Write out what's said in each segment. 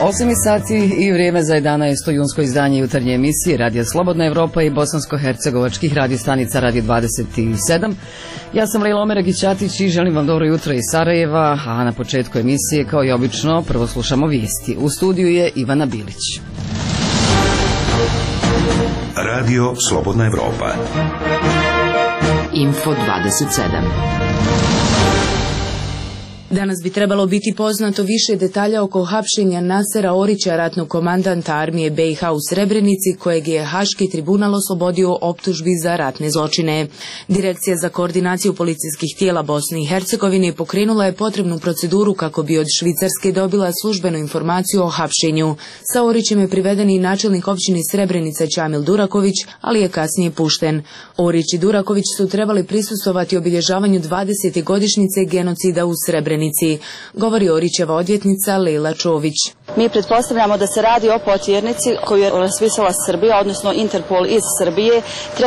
8 sati i vrijeme za 11. junsko izdanje jutarnje emisije Radija Slobodna Evropa i bosansko-hercegovačkih radiostanica Radio 27. Ja sam Lejla Omeragić-Atić i želim vam dobro jutro iz Sarajeva, a na početku emisije, kao i obično, prvo slušamo vijesti. U studiju je Ivana Bilić. Radio Slobodna Evropa. Info 27. Danas bi trebalo biti poznato više detalja oko hapšenja Nasera Orića, ratnog komandanta armije BiH u Srebrenici, kojeg je Haški tribunal oslobodio optužbi za ratne zločine. Direkcija za koordinaciju policijskih tijela Bosne i Hercegovine pokrenula je potrebnu proceduru kako bi od Švicarske dobila službenu informaciju o hapšenju. Sa Orićem je priveden i načelnik općine Srebrenica Čamil Duraković, ali je kasnije pušten. Orić i Duraković su trebali prisustvovati obilježavanju 20. godišnjice genocida u Srebrenici, govori Orićeva odvjetnica Lejla Čović. Mi pretpostavljamo da se radi o potjernici koju je raspisala Srbija, odnosno Interpol iz Srbije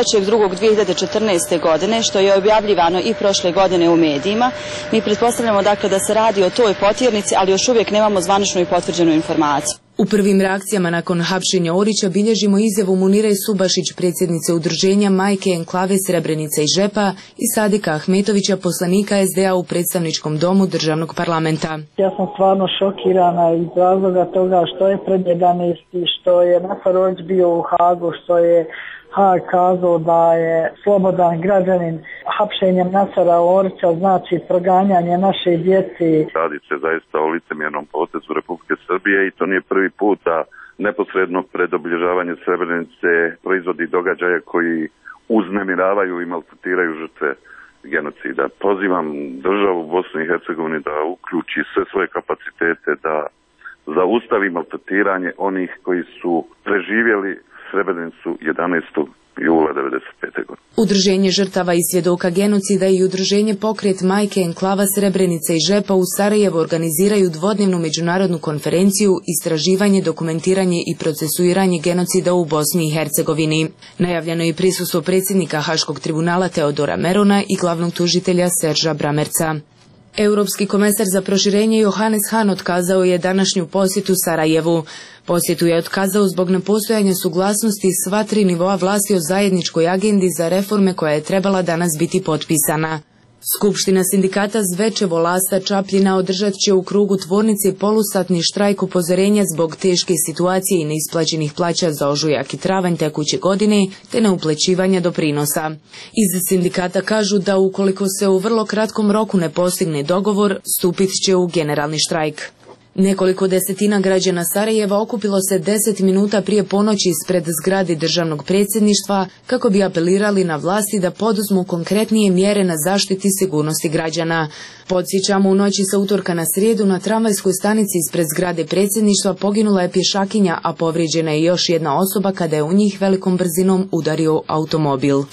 3.2.2014. godine, što je objavljivano i prošle godine u medijima. Mi pretpostavljamo dakle da se radi o toj potjernici, ali još uvijek nemamo zvaničnu i potvrđenu informaciju. U prvim reakcijama nakon hapšenja Orića bilježimo izjavu Munire Subašić, predsjednice udruženja Majke Enklave Srebrenica i Žepa, i Sadika Ahmetovića, poslanika SDA u predstavničkom domu državnog parlamenta. Ja sam stvarno šokirana iz razloga toga što je pred 11. što je Nasar Orić bio u Hagu, što je Hag kazao da je slobodan građanin. Hapšenjem Nasara Orića znači proganjanje naše djeci. Radi se zaista o licemjernom potezu Republike Srbije i to nije prvi put da neposredno pred obilježavanje Srebrenice proizvodi događaje koji uznemiravaju i maltretiraju žrtve genocida. Pozivam državu Bosne i Hercegovine da uključi sve svoje kapacitete da zaustavi maltretiranje onih koji su preživjeli Srebrenicu 11. jula 1995. godine. Udruženje žrtava i svjedoka genocida i udruženje Pokret Majke Enklava Srebrenica i Žepa u Sarajevu organiziraju dvodnevnu međunarodnu konferenciju Istraživanje, dokumentiranje i procesuiranje genocida u Bosni i Hercegovini. Najavljeno je i prisustvo predsjednika Haškog tribunala Teodora Merona i glavnog tužitelja Serža Bramerca. Europski komesar za proširenje Johannes Hahn otkazao je današnju posjetu Sarajevu. Posjetu je otkazao zbog nepostojanja suglasnosti sva tri nivoa vlasti o zajedničkoj agendi za reforme koja je trebala danas biti potpisana. Skupština sindikata Zvečevo Lasta Čapljina održat će u krugu tvornice polusatni štrajk upozorenja zbog teške situacije i neisplaćenih plaća za ožujak i travanj tekuće godine te neuplećivanja doprinosa. Iz sindikata kažu da ukoliko se u vrlo kratkom roku ne postigne dogovor, stupit će u generalni štrajk. Nekoliko desetina građana Sarajeva okupilo se 10 minuta prije ponoći ispred zgrade državnog predsjedništva kako bi apelirali na vlasti da poduzmu konkretnije mjere na zaštiti sigurnosti građana. Podsjećamo, u noći sa utorka na srijedu na tramvajskoj stanici ispred zgrade predsjedništva poginula je pješakinja, a povrijeđena je još jedna osoba kada je u njih velikom brzinom udario automobil.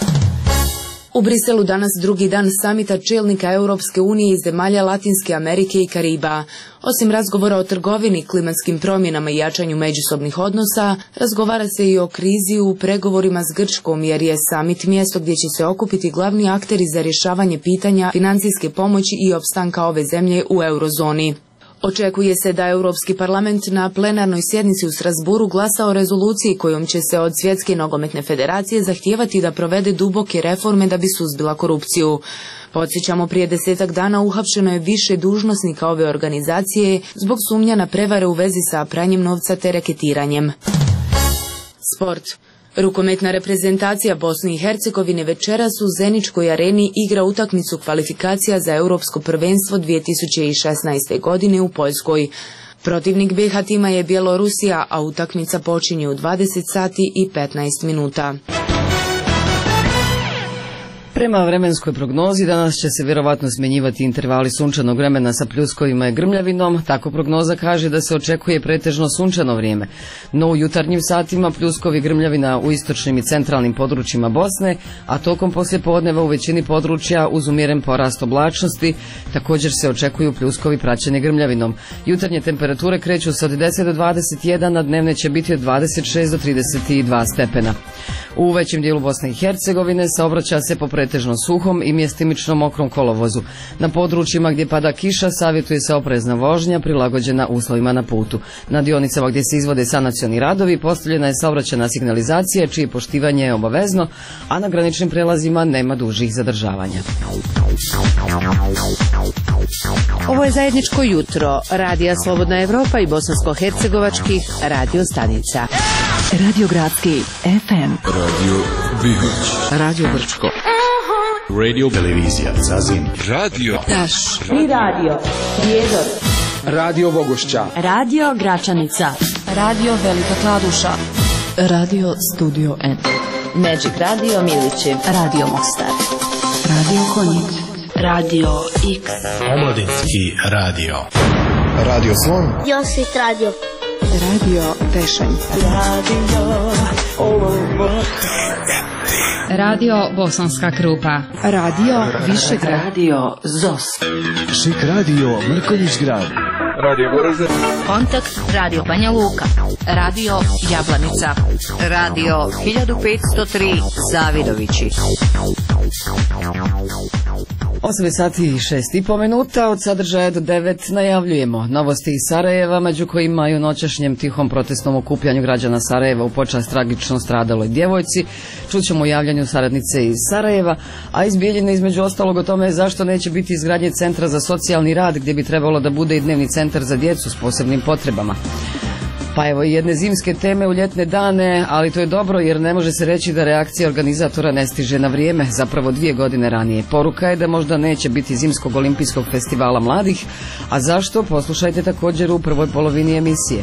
U Briselu danas drugi dan samita čelnika Europske unije iz zemalja Latinske Amerike i Kariba. Osim razgovora o trgovini, klimatskim promjenama i jačanju međusobnih odnosa, razgovara se i o krizi u pregovorima s Grčkom, jer je samit mjesto gdje će se okupiti glavni akteri za rješavanje pitanja financijske pomoći i opstanka ove zemlje u eurozoni. Očekuje se da Europski parlament na plenarnoj sjednici u Strasburu glasa o rezoluciji kojom će se od Svjetske nogometne federacije zahtijevati da provede duboke reforme da bi suzbila korupciju. Podsjećamo, prije 10 dana uhapšeno je više dužnosnika ove organizacije zbog sumnja na prevare u vezi sa pranjem novca te reketiranjem. Sport. Rukometna reprezentacija Bosne i Hercegovine večeras u Zeničkoj areni igra utakmicu kvalifikacija za Europsko prvenstvo 2016. godine u Poljskoj. Protivnik BiH tima je Bjelorusija, a utakmica počinje u 20 sati i 15 minuta. Prema vremenskoj prognozi danas će se vjerovatno smjenjivati intervali sunčanog vremena sa pljuskovima i grmljavinom. Tako prognoza kaže da se očekuje pretežno sunčano vrijeme. No u jutarnjim satima pljuskovi i grmljavina u istočnim i centralnim područjima Bosne, a tokom poslijepodneva u većini područja uz umjeren porast oblačnosti također se očekuju pljuskovi praćeni grmljavinom. Jutarnje temperature kreću se od 10 do 21, a dnevne će biti od 26 do 32 stepena. U većem dijelu Bosne i Hercegovine saobraća se po pretežno pretežno suhom i mjestimično mokrom kolovozu. Na područjima gdje pada kiša savjetuje se oprezna vožnja prilagođena uslovima na putu. Na dionicama gdje se izvode sanacioni radovi postavljena je saobraćajna signalizacija čije poštivanje je obavezno, a na graničnim prelazima nema dužih zadržavanja. Ovo je zajedničko jutro Radija Slobodna Evropa i bosansko-hercegovačkih radio stanica. Radio Gradski FM, Radio Bihoć, Radio Brčko, Radio Televizija Zazin, Radio Taš i Radio Prijedor, Radio Bogošća, Radio Gračanica, Radio Velika Kladuša, Radio Studio N, Magic Radio Milići, Radio Mostar, Radio Konjic, Radio X, Omladinski radio, Radio Slon, Josit Radio, Radio Tešanj, Radio Bosanska Krupa, Radio Višegrad, Radio Zos, Šik radio Mrkonjić Grad, Radio Goražde, Kontakt Radio Banja Luka, Radio Jablanica, Radio 1503 Zavidovići. 8 sati i 6,5 minuta, od sadržaja do 9 najavljujemo novosti iz Sarajeva, među kojima i u noćašnjem tihom protestnom okupljanju građana Sarajeva u počast tragično stradaloj djevojci. Čućemo u javljanju saradnice iz Sarajeva, a iz Bijeljine između ostalog o tome zašto neće biti izgradnje centra za socijalni rad gdje bi trebalo da bude i dnevni centar za djecu s posebnim potrebama. Pa evo i jedne zimske teme u ljetne dane, ali to je dobro jer ne može se reći da reakcija organizatora ne stiže na vrijeme, zapravo 2 godine ranije. Poruka je da možda neće biti zimskog olimpijskog festivala mladih, a zašto? Poslušajte također u prvoj polovini emisije.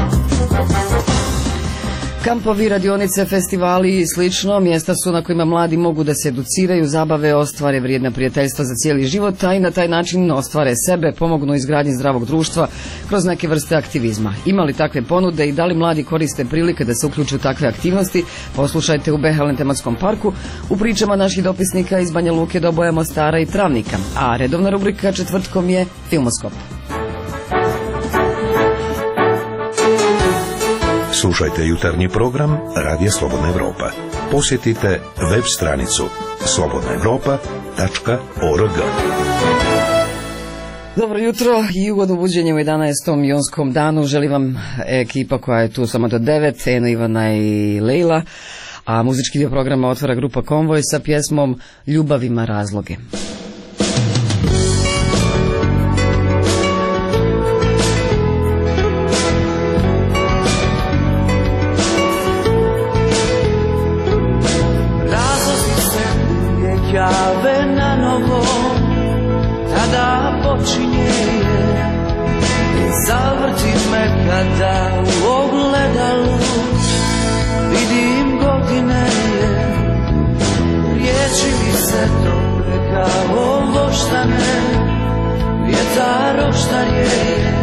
Kampovi, radionice, festivali i slično mjesta su na kojima mladi mogu da se educiraju, zabave, ostvare vrijedna prijateljstva za cijeli život, a i na taj način ostvare sebe, pomognu izgradnji zdravog društva kroz neke vrste aktivizma. Ima li takve ponude i da li mladi koriste prilike da se uključu u takve aktivnosti? Poslušajte u Behelem tematskom parku u pričama naših dopisnika iz Banja Luke, Doboja, Mostara i Travnika. A redovna rubrika četvrtkom je Filmoskop. Slušajte jutarnji program Radija Slobodna Evropa. Posjetite web stranicu slobodnaevropa.org. Dobro jutro i ugodno buđenje u 11. junskom danu. Želim vam ekipa koja je tu samo do 9, Eno, Ivana i Lejla, a muzički dio programa otvara grupa Konvoj sa pjesmom Ljubav ima razloge. Jave na novo, tada počinje, zavrti me kada u ogledalu vidim godine, riječi mi se tople kao voštane, vjetar oštarje,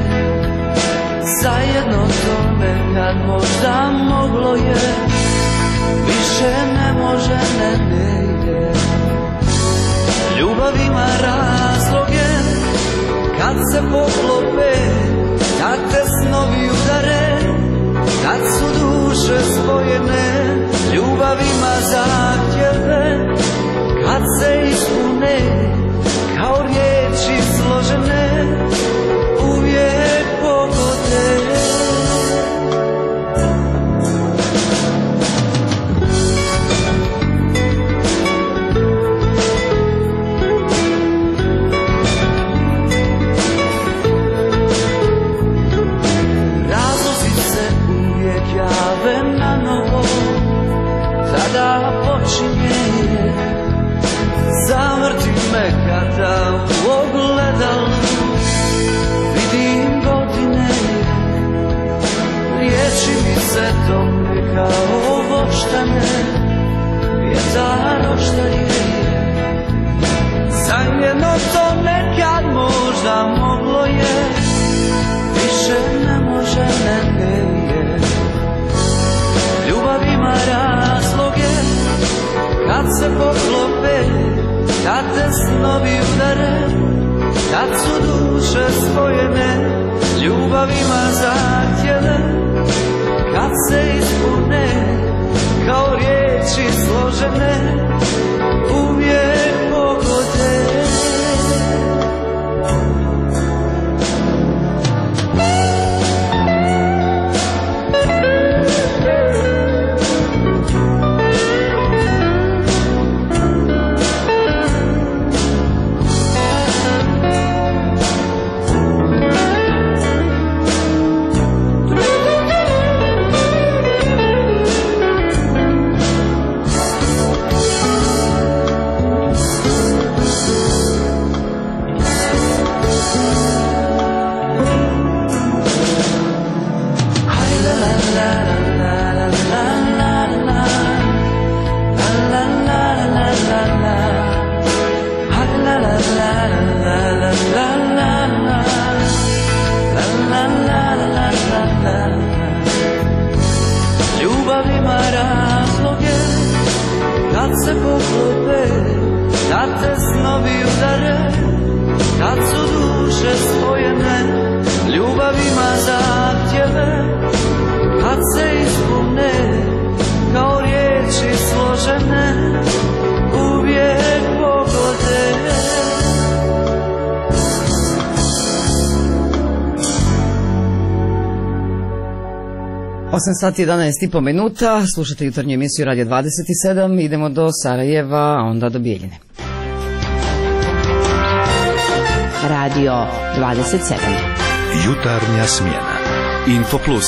zajedno to nekad možda moglo je, više ne može, ne ide. Ljubav ima razloge, kad se poklope, kad te snovi udare, kad su duše spojene. Ljubav ima zahtjeve, kad se ispune, kao riječi složene, uvijek pogode. Tada počinje, zavrti me kada u ogledalu vidim godine, riječi mi se tople kao voštane, vjetar oštarije, zajedno to nekad možda moglo je, više ne može, ne je. Ljubav ima razloge, kad se poklope, kad te snovi udare, kad su duše spojene. Ljubav ima zahtjeve, kad se ispune, kao riječi složene, uvijek razloge, kad se poklope, kad te snovi udare, kad su duše spojene ljubavima zahtjeve, kad se ispune kao riječi složene, uvijek pogode. 8:11 minuta, slušate jutarnju emisiju Radio 27, idemo do Sarajeva, a onda do Bijeljine. Radio 27. Jutarnja smjena. Info Plus.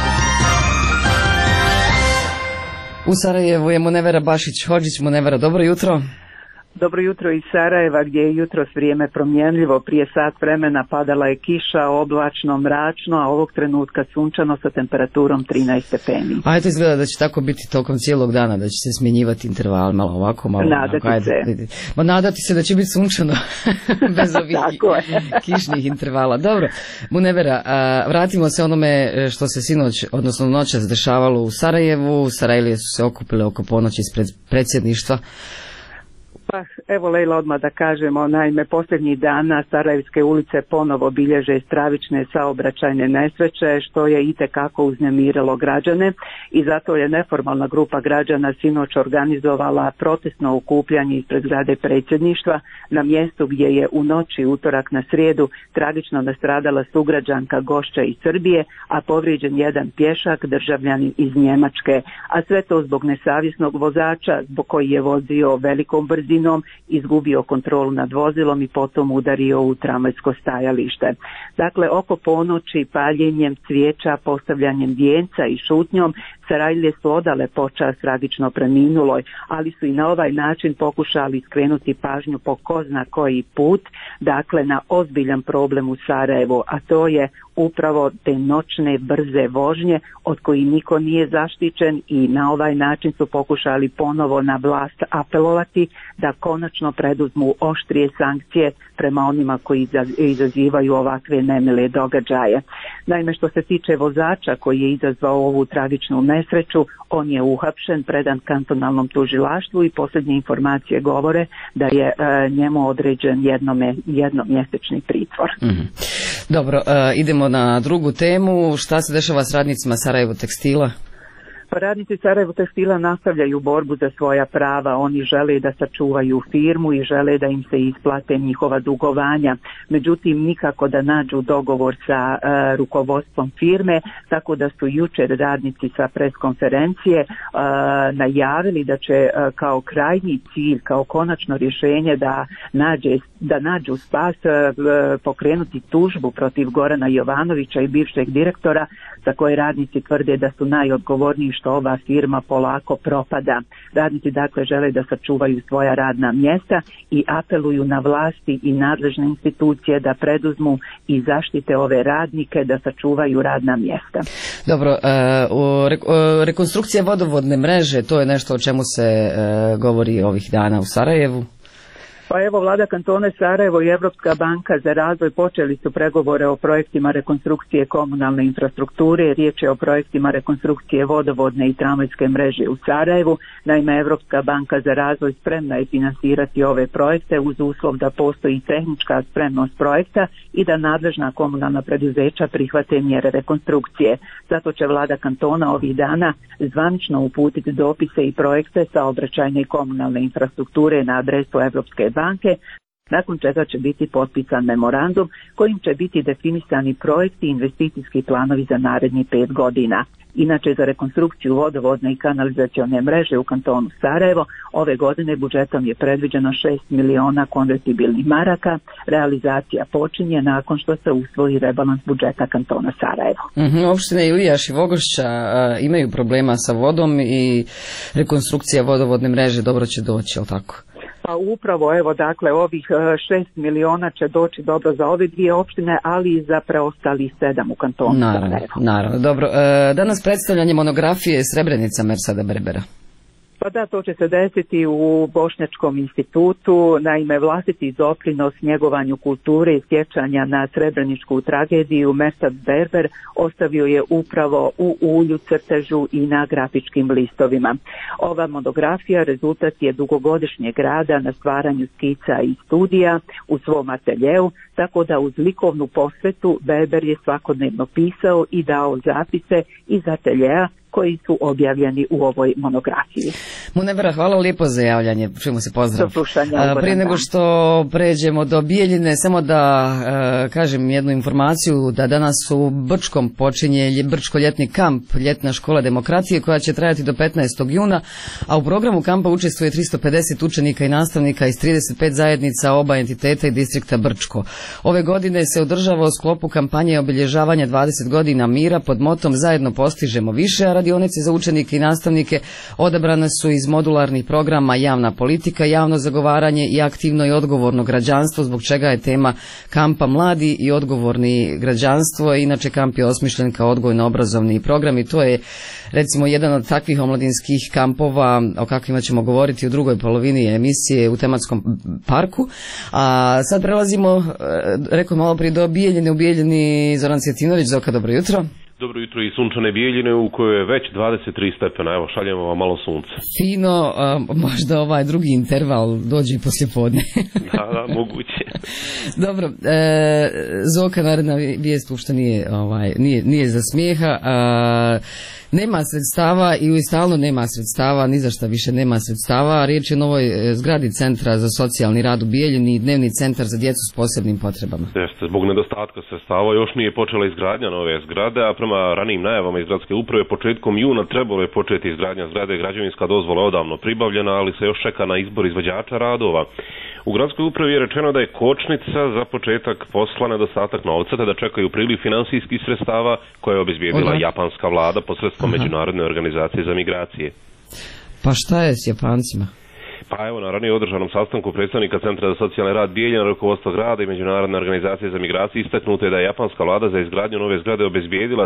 U Sarajevu je Munevera Bašić-Hodžić. Munevera, dobro jutro. Dobro jutro iz Sarajeva, gdje je jutros vrijeme promjenljivo. Prije sat vremena padala je kiša, oblačno, mračno, a ovog trenutka sunčano sa temperaturom 13 stepeni. A eto, izgleda da će tako biti tokom cijelog dana, da će se smjenjivati interval, malo ovako, malo nadati onako. se. Ma nadati se da će biti sunčano, bez ovih kišnih intervala. Dobro, Munevera, vratimo se onome što se sinoć, odnosno noćas dešavalo u Sarajevu. Sarajlije su se okupile oko ponoći ispred predsjedništva. Pa evo Lejla, odmah da kažemo, naime posljednjih dana Sarajevske ulice ponovo bilježe stravične saobraćajne nesreće, što je itekako uznemirilo građane i zato je neformalna grupa građana sinoć organizovala protestno okupljanje ispred zgrade predsjedništva na mjestu gdje je u noći utorak na srijedu tragično nastradala sugrađanka gošća iz Srbije, a povrijeđen jedan pješak, državljanin iz Njemačke, a sve to zbog nesavjesnog vozača zbog koji je vozio velikom brzinom, izgubio kontrolu nad vozilom i potom udario u tramvajsko stajalište. Dakle, oko ponoći paljenjem cvijeća, postavljanjem vijenca i šutnjom Sarajlije su odale počast tragično preminuloj, ali su i na ovaj način pokušali skrenuti pažnju po ko zna koji put, dakle na ozbiljan problem u Sarajevu, a to je upravo te noćne brze vožnje od kojih niko nije zaštićen i na ovaj način su pokušali ponovo na vlast apelovati da konačno preduzmu oštrije sankcije prema onima koji izazivaju ovakve nemile događaje. Naime, što se tiče vozača koji je izazvao ovu tragičnu nesreću, on je uhapšen, predan kantonalnom tužilaštvu i posljednje informacije govore da je njemu određen jednomjesečni pritvor. Dobro, idemo na drugu temu. Šta se dešava s radnicima Sarajevo tekstila? Radnici Sarajevo tekstila nastavljaju borbu za svoja prava. Oni žele da sačuvaju firmu i žele da im se isplate njihova dugovanja. Međutim, nikako da nađu dogovor sa rukovodstvom firme, tako da su jučer radnici sa preskonferencije najavili da će kao krajnji cilj, kao konačno rješenje da nađu spas, pokrenuti tužbu protiv Gorana Jovanovića i bivšeg direktora, za koje radnici tvrde da su najodgovorniji što ova firma polako propada. Radnici dakle žele da sačuvaju svoja radna mjesta i apeluju na vlasti i nadležne institucije da preduzmu i zaštite ove radnike, da sačuvaju radna mjesta. Dobro, rekonstrukcija vodovodne mreže, to je nešto o čemu se govori ovih dana u Sarajevu. Pa evo, vlada kantona Sarajevo i Europska banka za razvoj počeli su pregovore o projektima rekonstrukcije komunalne infrastrukture. Riječ je o projektima rekonstrukcije vodovodne i tramvajske mreže u Sarajevu. Naime, Europska banka za razvoj spremna je finansirati ove projekte uz uslov da postoji tehnička spremnost projekta i da nadležna komunalna preduzeća prihvate mjere rekonstrukcije. Zato će vlada kantona ovih dana zvanično uputiti dopise i projekte saobraćajne i komunalne infrastrukture na adresu Europske banke, nakon čega će biti potpisan memorandum kojim će biti definisani projekti i investicijski planovi za narednih 5 godina. Inače, za rekonstrukciju vodovodne i kanalizacione mreže u kantonu Sarajevo ove godine budžetom je predviđeno 6 miliona konvertibilnih maraka. Realizacija počinje nakon što se usvoji rebalans budžeta kantona Sarajevo. Opštine Ilijaš i Vogošća imaju problema sa vodom i rekonstrukcija vodovodne mreže dobro će doći, jel tako? Pa upravo, evo, dakle, ovih 6 miliona će doći dobro za ove dvije opštine, ali i za preostali 7 u kantonu. Naravno, dobro. Danas predstavljanje monografije Srebrenica Mersada Berbera. Pa da, to će se desiti u Bošnjačkom institutu. Naime, vlastiti doprinos njegovanju kulture i sjećanja na srebreničku tragediju Mesad Berber ostavio je upravo u ulju, crtežu i na grafičkim listovima. Ova monografija rezultat je dugogodišnjeg rada na stvaranju skica i studija u svom ateljeu, tako da uz likovnu posvetu Berber je svakodnevno pisao i dao zapise iz ateljeja koji su objavljeni u ovoj monografiji. Munevera, hvala lijepo za javljanje. Čujemo se, pozdrav. Prije nego što pređemo do Bijeljine, samo da kažem jednu informaciju, da danas u Brčkom počinje Brčko-ljetni kamp, ljetna škola demokratije koja će trajati do 15. juna, a u programu kampa učestvuje 350 učenika i nastavnika iz 35 zajednica oba entiteta i distrikta Brčko. Ove godine se održava u sklopu kampanje obilježavanja 20 godina mira pod motom Zajedno postižemo više, a radionice za učenike i nastavnike odabrane su iz modularnih programa Javna politika, javno zagovaranje i aktivno i odgovorno građanstvo, zbog čega je tema kampa Mladi i odgovorni građanstvo. Inače, kamp je osmišljen kao odgojno-obrazovni program i to je recimo jedan od takvih omladinskih kampova o kakvima ćemo govoriti u drugoj polovini emisije u tematskom parku. A sad prelazimo, rekao malo prije, do Bijeljine. U Bijeljini Zoran Cvjetinović. Zoka, dobro jutro. Dobro jutro i sunčane Bijeljine u kojoj je već 23 stepena. Evo, šaljemo vam malo sunce. Fino, možda ovaj drugi interval dođe i poslije podne. Da, moguće. Dobro, Zoka, naredna vijest uopšte nije za smijeha. Nema sredstava i stalno nema sredstava, ni za šta više nema sredstava. Riječ je o novoj zgradi Centra za socijalni rad u Bijeljini i dnevni centar za djecu s posebnim potrebama. Jeste, zbog nedostatka sredstava još nije počela izgradnja nove zgrade, a prema ranijim najavama iz gradske uprave početkom juna trebalo je početi izgradnja zgrade. Građevinska dozvola je odavno pribavljena, ali se još čeka na izbor izvođača radova. U gradskoj upravi je rečeno da je kočnica za početak posla nedostatak novca, te da čekaju priliv finansijskih sredstava koje je obezbijedila japanska vlada posredstvom Međunarodne organizacije za migracije. Pa šta je s Japancima? Pa evo, na ranije održanom sastanku predstavnika Centra za socijalni rad Bijeljina, rukovodstvo grada i Međunarodne organizacije za migracije istaknuto je da je japanska vlada za izgradnju nove zgrade obezbijedila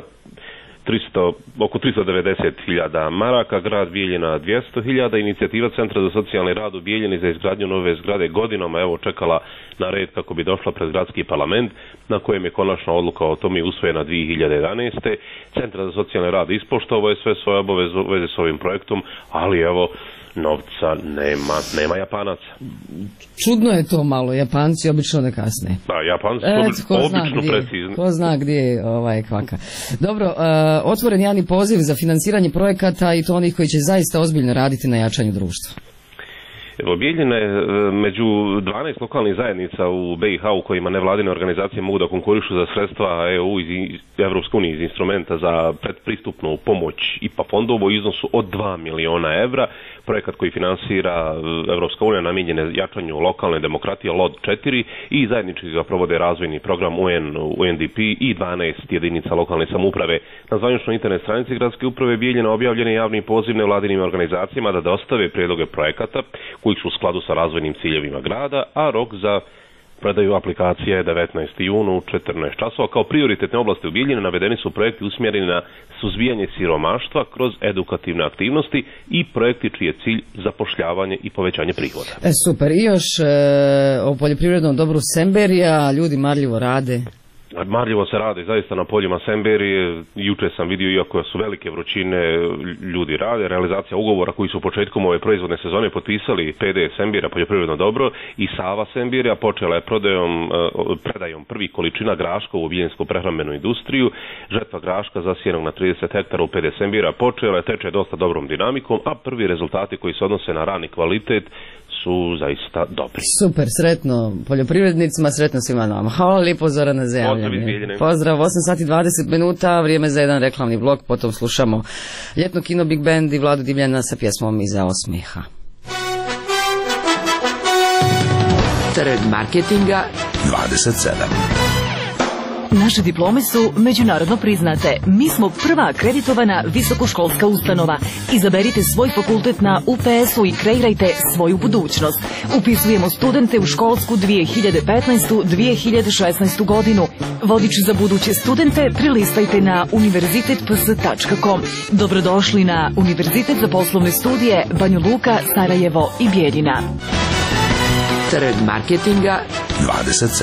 oko 390.000 maraka, grad Bijeljina 200.000, inicijativa Centra za socijalni rad u Bijeljini za izgradnju nove zgrade godinama evo čekala na red kako bi došla pred gradski parlament, na kojem je konačna odluka o tome usvojena 2011. Centar za socijalni rad ispoštovao je sve svoje obaveze u vezi s ovim projektom, ali evo novca nema Japanaca. Čudno je to malo, Japanci obično ne kasne. Da, Japanci su obično precizni. Ko zna gdje je kvaka. Dobro, otvoren javni poziv za financiranje projekata i to onih koji će zaista ozbiljno raditi na jačanju društva. Evo, Bijeljina je među 12 lokalnih zajednica u BiH u kojima nevladine organizacije mogu da konkurišu za sredstva EU iz Evropske unije iz instrumenta za predpristupnu pomoć IPA fondova u iznosu od 2 miliona evra. Projekat koji finansira Evropska unija namijenjen je jačanju lokalne demokratije LOD 4 i zajednički ga provode razvojni program UNDP i 12 jedinica lokalne samouprave. Na zvaničnoj internet stranici gradske uprave Bijeljina objavljen je javni poziv nevladinim organizacijama da dostave prijedloge projekata koji su u skladu sa razvojnim ciljevima grada, a rok za predaju aplikacije je 19. juna u 14 časova. Kao prioritetne oblasti u Bijeljini navedeni su projekti usmjereni na suzbijanje siromaštva kroz edukativne aktivnosti i projekti čiji je cilj zapošljavanje i povećanje prihoda. Super. I još o poljoprivrednom dobru Semberija, ljudi marljivo rade. Marljivo se radi zaista na poljima Semberije. Juče sam vidio, iako su velike vrućine, ljudi rade. Realizacija ugovora koji su početkom ove proizvodne sezone potpisali PD Sembira, poljoprivredno dobro, i Sava Sembira počela je predajom prvih količina graška u bijeljensku prehrambenu industriju. Žetva graška zasijenog na 30 hektara u PD Sembira počela je, teče dosta dobrom dinamikom, a prvi rezultati koji se odnose na rani kvalitet su zaista dobri. Super, sretno poljoprivrednicima, sretno svima nama. Hvala lijepo, Zorana, za javljanje. Pozdrav, 8 sati 20 minuta, vrijeme za jedan reklamni blok, potom slušamo ljetno kino Big Band i Vladu Divljana sa pjesmom Iza osmijeha. Trg marketinga 27. Naše diplome su međunarodno priznate. Mi smo prva akreditovana visokoškolska ustanova. Izaberite svoj fakultet na UPS-u i kreirajte svoju budućnost. Upisujemo studente u školsku 2015-2016 godinu. Vodič za buduće studente prelistajte na univerzitetps.com. Dobrodošli na Univerzitet za poslovne studije Banja Luka, Sarajevo i Bijeljina. Trg marketinga 27.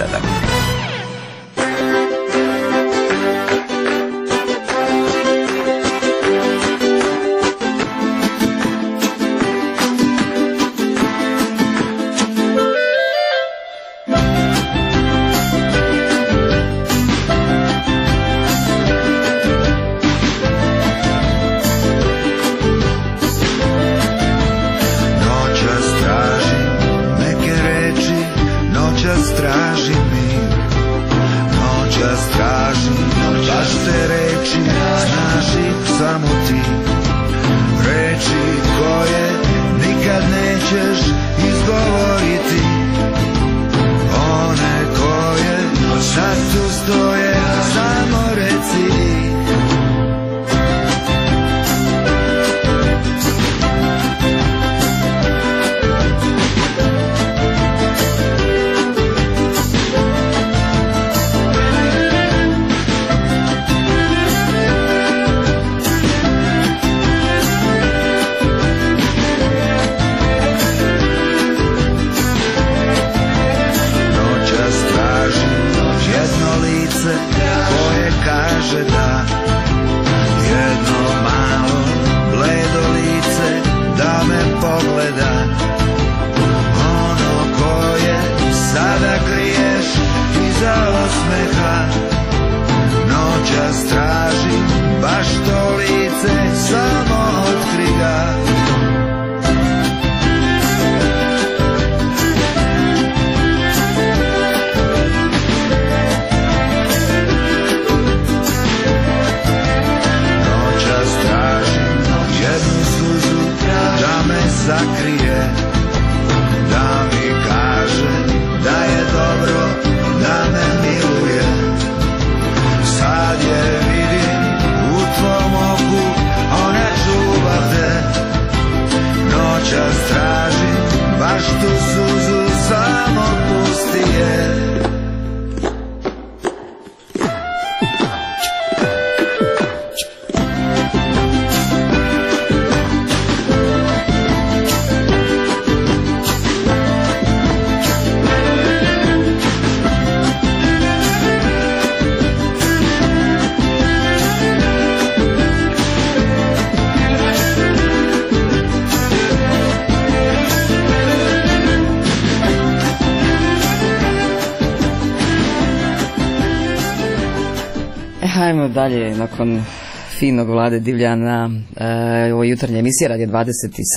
Hajmo dalje nakon finog Vlade Divljana, ovo jutarnje emisije Radio 27.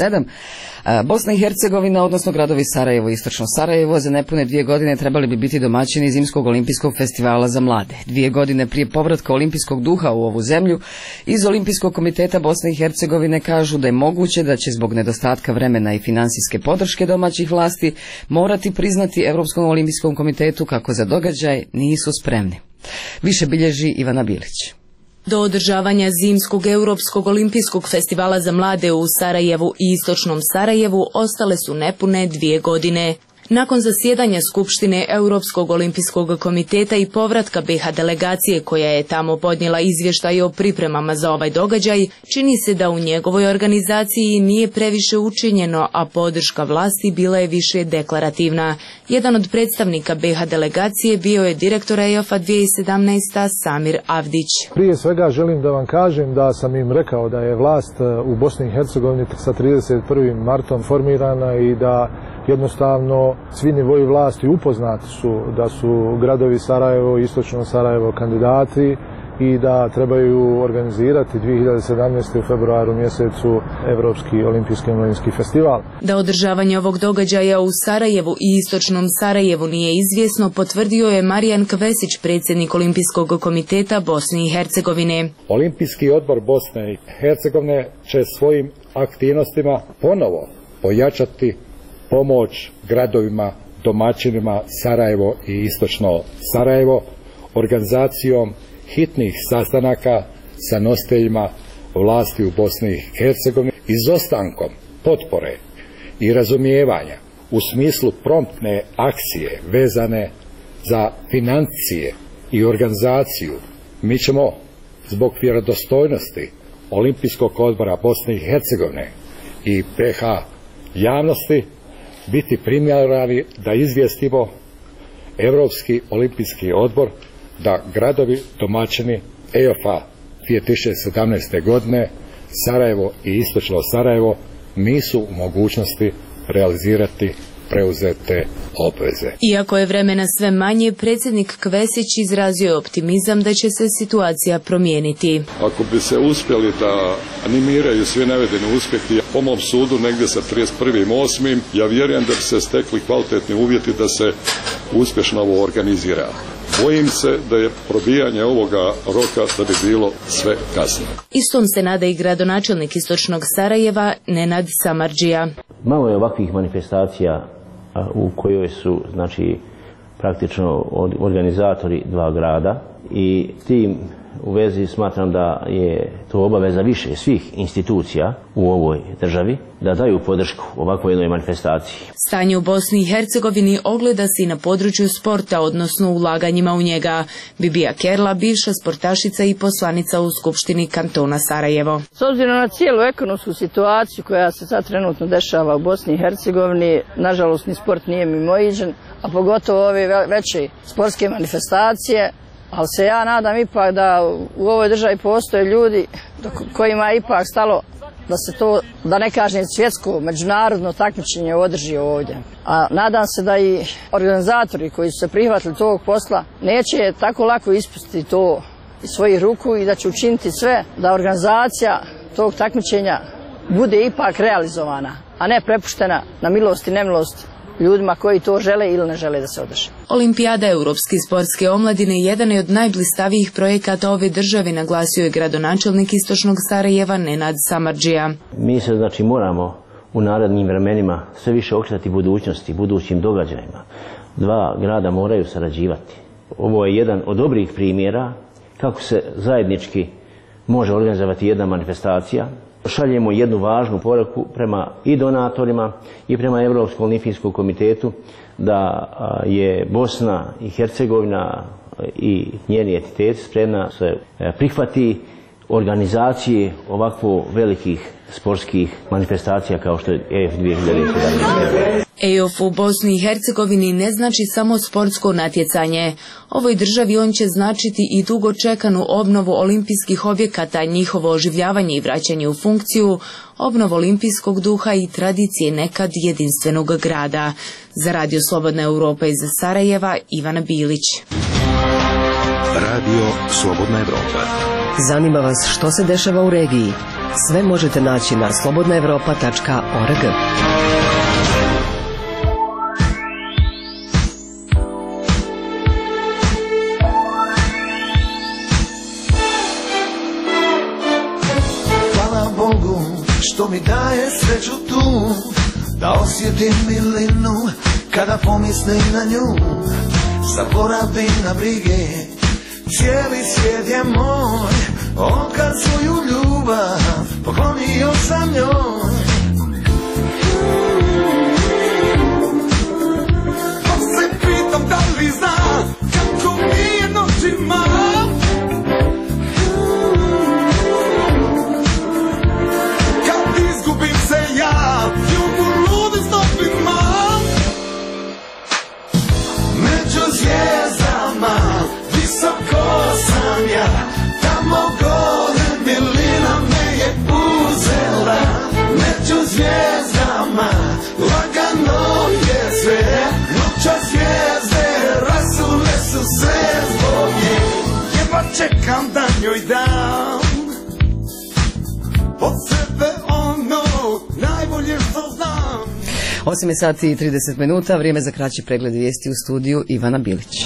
Bosna i Hercegovina, odnosno gradovi Sarajevo i istočno Sarajevo, za nepune 2 godine trebali bi biti domaćini Zimskog olimpijskog festivala za mlade. 2 godine prije povratka olimpijskog duha u ovu zemlju, iz Olimpijskog komiteta Bosne i Hercegovine kažu da je moguće da će zbog nedostatka vremena i financijske podrške domaćih vlasti morati priznati Europskom olimpijskom komitetu kako za događaj nisu spremni. Više bilježi Ivana Bilić. Do održavanja Zimskog europskog olimpijskog festivala za mlade u Sarajevu i istočnom Sarajevu ostale su nepune 2 godine. Nakon zasjedanja Skupštine Europskog olimpijskog komiteta i povratka BiH delegacije koja je tamo podnijela izvještaj o pripremama za ovaj događaj, čini se da u njegovoj organizaciji nije previše učinjeno, a podrška vlasti bila je više deklarativna. Jedan od predstavnika BiH delegacije bio je direktor EOF-a 2017. Samir Avdić. Prije svega želim da vam kažem da sam im rekao da je vlast u Bosni i Hercegovini sa 31. martom formirana i da jednostavno svi nivoji vlasti upoznati su da su gradovi Sarajevo i istočno Sarajevo kandidati i da trebaju organizirati 2017. u februaru mjesecu Evropski olimpijski mladinski festival. Da održavanje ovog događaja u Sarajevu i istočnom Sarajevu nije izvjesno, potvrdio je Marijan Kvesić, predsjednik Olimpijskog komiteta Bosne i Hercegovine. Olimpijski odbor Bosne i Hercegovine će svojim aktivnostima ponovo pojačati pomoć gradovima, domaćinima Sarajevo i istočno Sarajevo organizacijom hitnih sastanaka sa nositeljima vlasti u Bosni i Hercegovini, izostankom potpore i razumijevanja u smislu promptne akcije vezane za financije i organizaciju. Mi ćemo zbog vjerodostojnosti Olimpijskog odbora Bosne i Hercegovine i BiH javnosti biti primjerani da izvijestimo Europski olimpijski odbor da gradovi domaćini EOFA 2017. godine Sarajevo i istočno Sarajevo nisu u mogućnosti realizirati preuzete obveze. Iako je vremena sve manje, predsjednik Kvesić izrazio je optimizam da će se situacija promijeniti. Ako bi se uspjeli da animiraju svi navedeni uspjehi, po mom sudu negdje sa 31.8. ja vjerujem da bi se stekli kvalitetni uvjeti da se uspješno ovo organizira. Bojim se da je probijanje ovoga roka da bi bilo sve kasno. Istom se nada i gradonačelnik istočnog Sarajeva Nenad Samardžija. Malo je ovakvih manifestacija u kojoj su praktično organizatori dva grada i s tim u vezi smatram da je to obaveza više svih institucija u ovoj državi da daju podršku ovakvoj jednoj manifestaciji. Stanje u Bosni i Hercegovini ogleda se i na području sporta, odnosno ulaganjima u njega. Bibija Kerla, bivša sportašica i poslanica u Skupštini kantona Sarajevo. S obzirom na cijelu ekonomsku situaciju koja se sad trenutno dešava u Bosni i Hercegovini, nažalost ni sport nije mimoiđen, a pogotovo ove veće sportske manifestacije. Ali se ja nadam ipak da u ovoj državi postoje ljudi kojima je ipak stalo da se to, da ne kažem svjetsko, međunarodno takmičenje održi ovdje. A nadam se da i organizatori koji su se prihvatili tog posla neće tako lako ispustiti to iz svojih ruku i da će učiniti sve da organizacija tog takmičenja bude ipak realizovana, a ne prepuštena na milost i nemilost ljudima koji to žele ili ne žele da se održi. Olimpijada Europske sportske omladine jedan je od najblistavijih projekata ove države, naglasio je gradonačelnik istočnog Sarajeva Nenad Samardžija. Mi se moramo u narednim vremenima sve više okretati budućnosti, budućim događajima. Dva grada moraju sarađivati. Ovo je jedan od dobrih primjera kako se zajednički može organizovati jedna manifestacija. Šaljemo jednu važnu poruku prema i donatorima i prema Europskom olimpijskom komitetu da je Bosna i Hercegovina i njeni entitet spremna se prihvati organizacije ovakvo velikih sportskih manifestacija kao što je EF 2017. EOF u Bosni i Hercegovini ne znači samo sportsko natjecanje. Ovoj državi on će značiti i dugo čekanu obnovu olimpijskih objekata, njihovo oživljavanje i vraćanje u funkciju, obnovu olimpijskog duha i tradicije nekad jedinstvenog grada. Za Radio Slobodna Europa iz Sarajeva, Ivana Bilić. Radio Slobodna Europa. Zanima vas što se dešava u regiji? Sve možete naći na slobodnaevropa.org. Hvala Bogu što mi daje sreću tu, da osjetim milinu kada pomislim na nju. Zaboravim na brige, cijeli svijet je moj, on kad svoju ljubav poklonio sam njoj. Pa se pitam da li zna kako mi je noćima, kad izgubim se ja u ludim stopima. Među zvijezdama visoko sam ja, tamo gore milina me je uzela. Među zvijezdama lagano je sve, noća zvijezde rasule su se zbog nje. Jedva čekam da njoj dam od sebe ono najbolje što znam. 8 sati i 30 minuta, vrijeme za kraći pregled vijesti u studiju Ivana Bilić.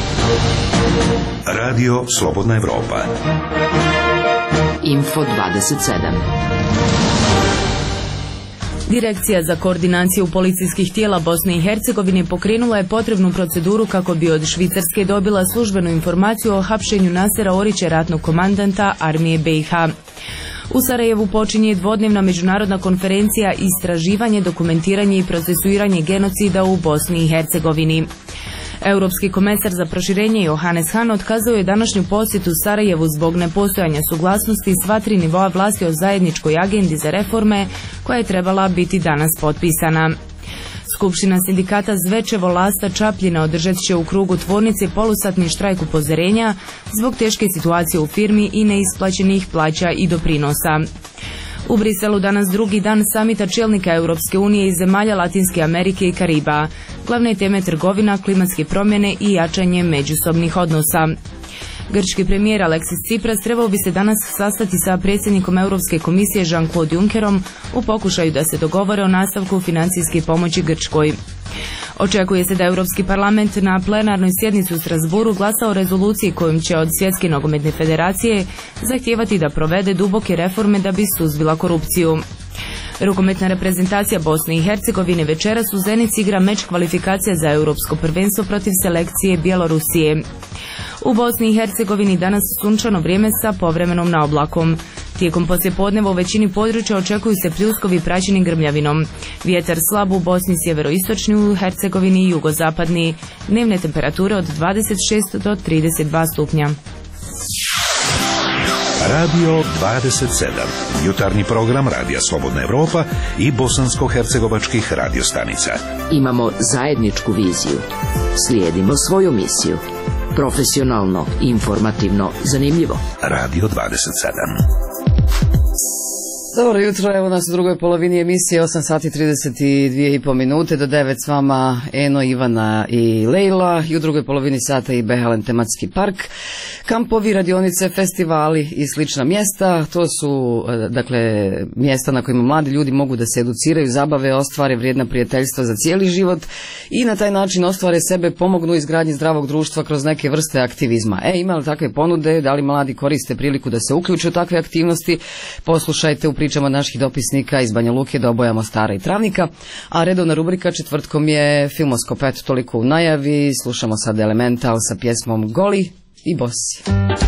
Radio Slobodna Europa. Info 27. Direkcija za koordinaciju policijskih tijela Bosne i Hercegovine pokrenula je potrebnu proceduru kako bi od Švicarske dobila službenu informaciju o hapšenju Nasera Orića, ratnog komandanta armije BiH. U Sarajevu počinje dvodnevna međunarodna konferencija Istraživanje, dokumentiranje i procesuiranje genocida u Bosni i Hercegovini. Europski komesar za proširenje Johannes Hahn otkazao je današnju posjetu Sarajevu zbog nepostojanja suglasnosti sva tri nivoa vlasti o zajedničkoj agendi za reforme koja je trebala biti danas potpisana. Skupština sindikata Zvečevo, Lasta, Čapljina održat će u krugu tvornice polusatni štrajk upozorenja zbog teške situacije u firmi i neisplaćenih plaća i doprinosa. U Briselu danas drugi dan samita čelnika Europske unije i zemalja Latinske Amerike i Kariba. Glavne teme trgovina, klimatske promjene i jačanje međusobnih odnosa. Grčki premijer Aleksis Tsipras trebao bi se danas sastati sa predsjednikom Europske komisije Jean-Claude Junckerom u pokušaju da se dogovore o nastavku financijske pomoći Grčkoj. Očekuje se da Europski parlament na plenarnoj sjednici u Strasburu glasa o rezoluciji kojom će od Svjetske nogometne federacije zahtijevati da provede duboke reforme da bi suzbila korupciju. Rukometna reprezentacija Bosne i Hercegovine večeras u Zenici igra meč kvalifikacija za europsko prvenstvo protiv selekcije Bjelorusije. U Bosni i Hercegovini danas sunčano vrijeme sa povremenom naoblakom. Tijekom poslijepodneva u većini područja očekuju se pljuskovi praćeni grmljavinom. Vjetar slab u Bosni, sjeveroistočni, u Hercegovini i jugozapadni. Dnevne temperature od 26 do 32 stupnja. Radio 27. Jutarnji program Radija Slobodna Evropa i bosansko-hercegovačkih radiostanica. Imamo zajedničku viziju. Slijedimo svoju misiju. Profesionalno, informativno, zanimljivo. Radio 27. Dobro jutro, evo nas u drugoj polovini emisije, 8 sati 32,5 minute, do 9 s vama Eno, Ivana i Lejla, i u drugoj polovini sata i Behalen tematski park, kampovi, radionice, festivali i slična mjesta. To su, dakle, mjesta na kojima mladi ljudi mogu da se educiraju, zabave, ostvare vrijedna prijateljstva za cijeli život i na taj način ostvare sebe, pomognu izgradnji zdravog društva kroz neke vrste aktivizma. Ima li takve ponude, da li mladi koriste priliku da se uključe u takve aktivnosti? Poslušajte u pričama naših dopisnika iz Banja Luke, Doboja, Mostara i Travnika, a redovna rubrika četvrtkom je Filmoskop, eto toliko u najavi. Slušamo sad Elemental sa pjesmom Goli i bosi.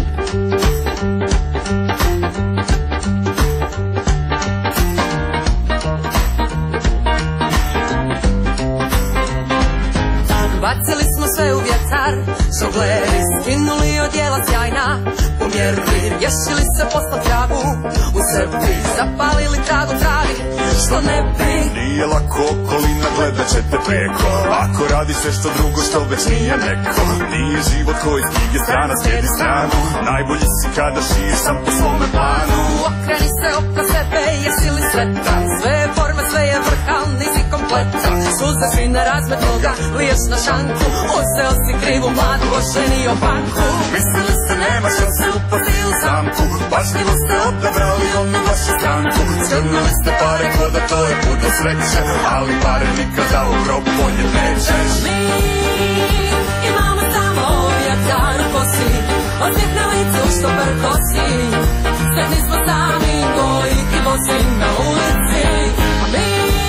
Bacili smo sve u vjetar, žongleri skinuli odjela sjajna, umjerili, rješili se posla tragu, u sebi zapalili tragu travi, što ne bi. Nije lako okolina, gledat ćete preko, ako radi sve što drugo što već nije neko. Nije život koji knjige strana slijedi stranu, najbolji si kada živiš sam po svome planu. Okreni se oko sebe, jesi li sretan, sve je forma, sve je vrha, nisi kompletan. Suze si na razmet toga, liješ na šanku, uzeo si krivu mladu, oženio banku. Mislili ste nema šanse, upasti u zamku, pažljivo ste odabrali onu vašu stranku. Skrnuli ste pare ko da to je put do sreće, ali pare nikada u grob podnijet nećeš. Mi imamo samo vjetar u kosi, osmijeh na licu što prkosi. Sretni smo sami, goli i bosi na ulici. Mi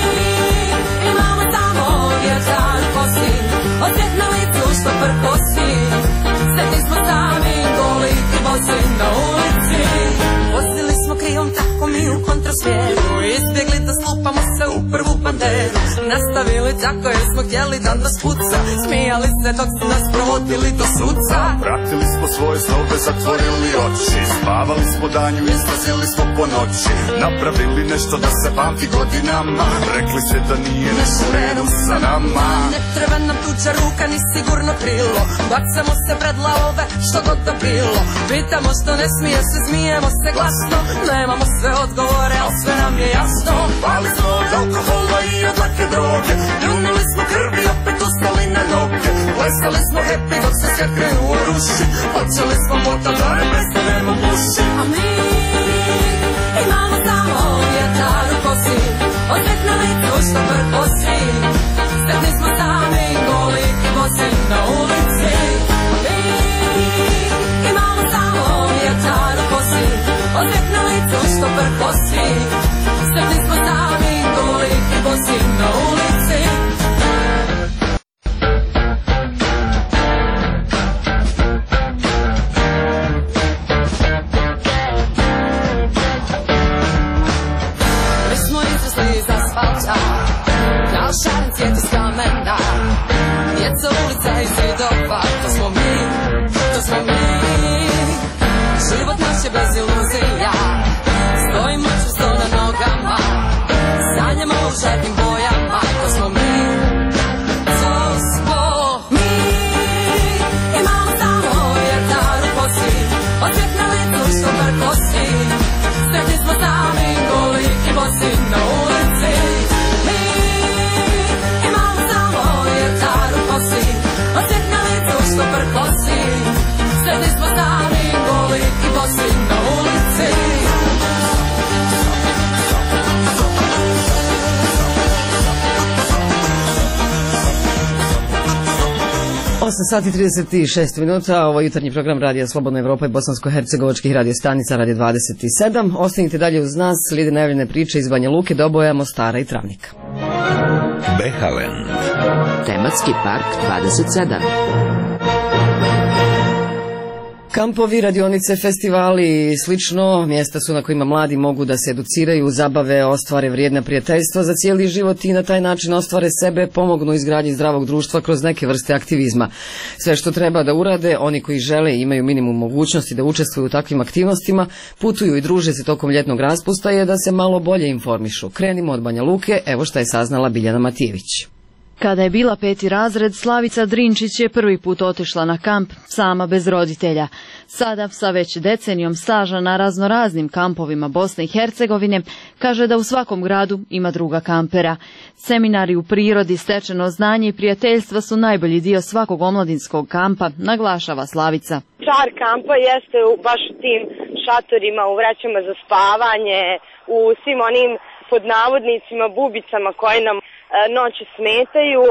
imamo samo vjetar u kosi, osmijeh na licu što prkosi. Sretni smo sami, goli i bosi na ulici. Vozili smo krivom tako mi u kontrasmjeru, izbjegli da slupamo se u prvu banderu. Nastavili tako jer smo htjeli da nas puca, smijali se dok su nas provodili do suca. Pratili smo svoje snove, zatvorili oči, spavali smo danju, izlazili smo po noći. Napravili nešto da se pamti godinama, rekli se da nije nešto u redu sa nama. Ne treba nam tuđa ruka ni sigurno krilo, bacamo se pred lavove što god da bilo. Pitamo što ne smije se, smijemo se glasno, nemamo sve odgovore, ali sve nam je jasno. Pali smo od alkohola i od lake droge, ljunili smo krvi, opet ustali na noge. Plesali smo happy dok se svijet krenuo ruši, počeli smo motat da ne prestanemo buši. A mi imamo samo vjetar u kosi, osmijeh na licu što prkosi. Sretni smo sami, goli i bosi na ulici. A mi imamo samo vjetar u kosi, osmijeh na licu što prkosi. Sretni smo sami, goli i asfalta, kao šaren cvijet iz kamena. Djeca, ulica i zidova, to smo mi, to smo mi. Život naš je bez iluzija, stojimo čvrsto na nogama, sanjamo u žarkim bojama, to smo mi, to smo mi. Imamo samo vjetar u kosi, osvijek na licu što mrkosi, sretni smo sami goli i bosi na ulici. Mi imamo samo vjetar u kosi, osvijek na licu što mrkosi, sretni smo sami goli i bosi na ulici. 8 sati 36 minuta, ovo je jutarnji program Radija Slobodna Evropa i bosansko-hercegovačkih radio stanica Radio 27. Ostanite dalje uz nas, slijede najavljene priče iz Banja Luke, do oboja Mostara i Travnika. Behalen. Tematski park 27. Kampovi, radionice, festivali i slično, mjesta su na kojima mladi mogu da se educiraju, zabave, ostvare vrijedna prijateljstva za cijeli život i na taj način ostvare sebe, pomognu izgradnji zdravog društva kroz neke vrste aktivizma. Sve što treba da urade, oni koji žele i imaju minimum mogućnosti da učestvuju u takvim aktivnostima, putuju i druže se tokom ljetnog raspusta, je da se malo bolje informišu. Krenimo od Banja Luke, evo šta je saznala Biljana Matijević. Kada je bila 5. razred, Slavica Drinčić je prvi put otišla na kamp, sama bez roditelja. Sada, sa već decenijom staža na raznoraznim kampovima Bosne i Hercegovine, kaže da u svakom gradu ima druga kampera. Seminari u prirodi, stečeno znanje i prijateljstva su najbolji dio svakog omladinskog kampa, naglašava Slavica. Čar kampa jeste baš u tim šatorima, u vrećama za spavanje, u svim onim pod navodnicima bubicama koje nam noći smetaju,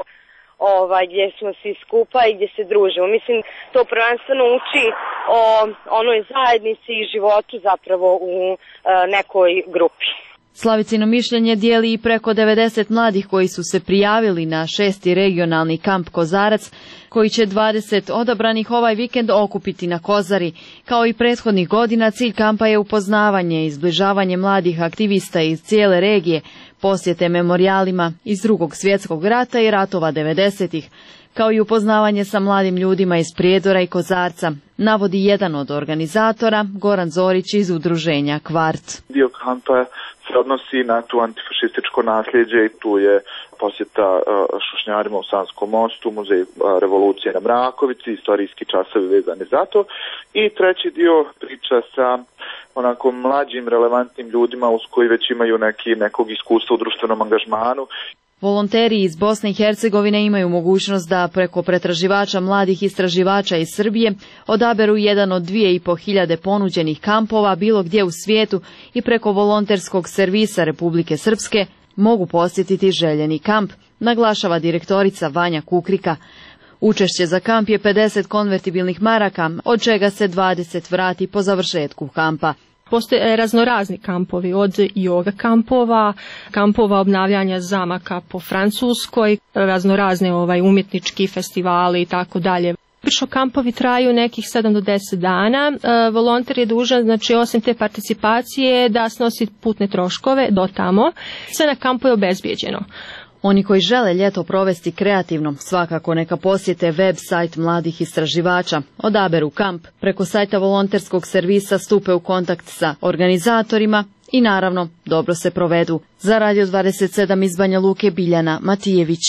gdje smo svi skupa i gdje se družimo. Mislim, to prvenstveno uči o onoj zajednici i životu zapravo u nekoj grupi. Slavicino mišljenje dijeli i preko 90 mladih koji su se prijavili na 6. regionalni kamp Kozarac, koji će 20 odabranih ovaj vikend okupiti na Kozari. Kao i prethodnih godina, cilj kampa je upoznavanje i zbližavanje mladih aktivista iz cijele regije, posjete memorijalima iz Drugog svjetskog rata i ratova 90-ih, kao i upoznavanje sa mladim ljudima iz Prijedora i Kozarca, navodi jedan od organizatora, Goran Zorić iz udruženja Kvart. Dio kampa se odnosi na tu antifašističko nasljeđe i tu je posjeta Šušnjarima u Sanskom mostu, muzej revolucije na Mrakovici, istorijski časovi vezani za to. I treći dio priča sa onako mlađim relevantnim ljudima uz koji već imaju nekog iskustva u društvenom angažmanu. Volonteri iz Bosne i Hercegovine imaju mogućnost da preko pretraživača mladih istraživača iz Srbije odaberu jedan od 2500 ponuđenih kampova bilo gdje u svijetu i preko volonterskog servisa Republike Srpske mogu posjetiti željeni kamp, naglašava direktorica Vanja Kukrika. Učešće za kamp je 50 konvertibilnih maraka, od čega se 20 vrati po završetku kampa. Postoje raznorazni kampovi, od joga kampova, kampova obnavljanja zamaka po Francuskoj, raznorazne umjetnički festivali i tako dalje. Obično kampovi traju nekih 7 do 10 dana. Volonter je dužan, znači osim te participacije, da snosi putne troškove do tamo. Sve na kampu je obezbijeđeno. Oni koji žele ljeto provesti kreativno, svakako neka posjete web sajt mladih istraživača, odaberu kamp, preko sajta volonterskog servisa stupe u kontakt sa organizatorima i naravno dobro se provedu. Za Radio 27 iz Banja Luke, Biljana Matijević.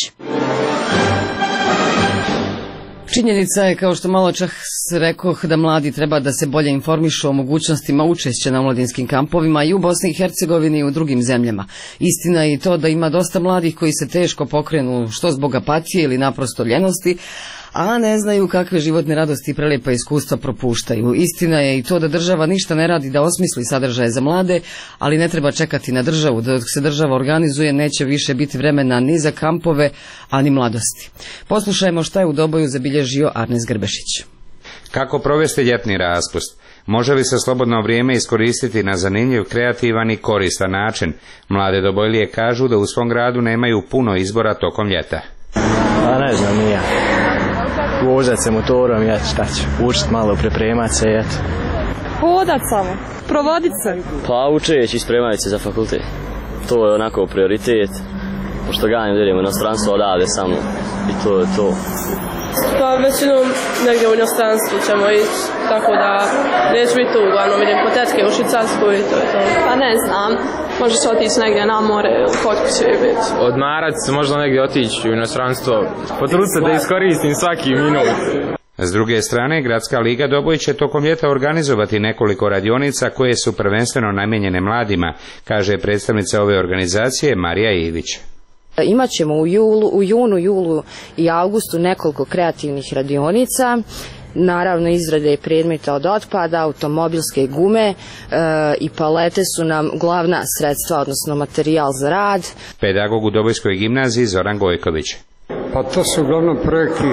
Činjenica je, kao što malo čas rekoh, da mladi treba da se bolje informišu o mogućnostima učešća na omladinskim kampovima i u Bosni i Hercegovini i u drugim zemljama. Istina je i to da ima dosta mladih koji se teško pokrenu, što zbog apatije ili naprosto ljenosti, a ne znaju kakve životne radosti i prelijepa iskustva propuštaju. Istina je i to da država ništa ne radi da osmisli sadržaje za mlade, ali ne treba čekati na državu. Dok se država organizuje, neće više biti vremena ni za kampove, a ni mladosti. Poslušajmo šta je u Doboju zabilježio Arnes Grbešić. Kako provesti ljetni raspust? Može li se slobodno vrijeme iskoristiti na zanimljiv, kreativan i koristan način? Mlade Dobojlije kažu da u svom gradu nemaju puno izbora tokom ljeta. Pa ne znam, nije. Vozat se motorom, šta ću, učit malo, pripremat se, Hodat samo, provodit se. Pa učeći, spremati se za fakultet. to je onako prioritet, pošto ga ne idemo inostranstvo odavde samo i to je to. Pa većinom negdje u inostranstvu ćemo ići, tako da neću biti tu, uglavnom idem po tetke u Švicarsku i to je to. Pa ne znam, možeš otići negdje na more, kod kuće biti. Odmarat se, možda negdje otići u inostranstvo, potruditi se da iskoristim svaki minut. S druge strane, Gradska liga Doboj će tokom ljeta organizovati nekoliko radionica koje su prvenstveno namijenjene mladima, kaže predstavnica ove organizacije Marija Ivić. Imaćemo u junu, julu i avgustu nekoliko kreativnih radionica, naravno izrade predmeta od otpada, automobilske gume i palete su nam glavna sredstva, odnosno materijal za rad. Pedagog u Dobojskoj gimnaziji Zoran Gojković. Pa to su uglavnom projekti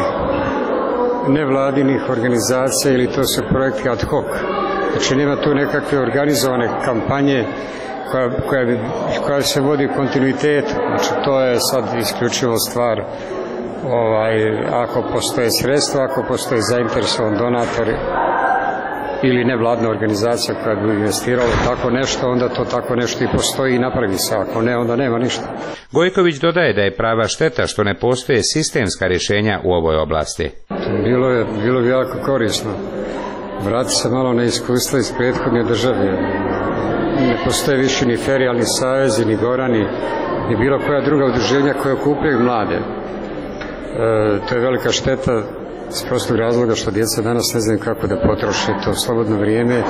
nevladinih organizacija ili to su projekti ad hoc. Znači nema tu nekakve organizovane kampanje koja se vodi u kontinuitetu. Znači to je sad isključivo stvar ako postoje sredstva, ako postoje zainteresovan donator ili nevladna organizacija koja bi investirala tako nešto, onda to tako nešto i postoji i napravi se. Ako ne, onda nema ništa. Gojković dodaje da je prava šteta što ne postoje sistemska rješenja u ovoj oblasti. Bilo bi jako korisno. Vrati se malo na iskustva iz prethodne države. Ne postoje više ni ferijalni savezi, ni gorani, ni bilo koja druga udruženja koja okupljaju mlade. To je velika šteta iz prostog razloga što djeca danas ne znaju kako da potroše to slobodno vrijeme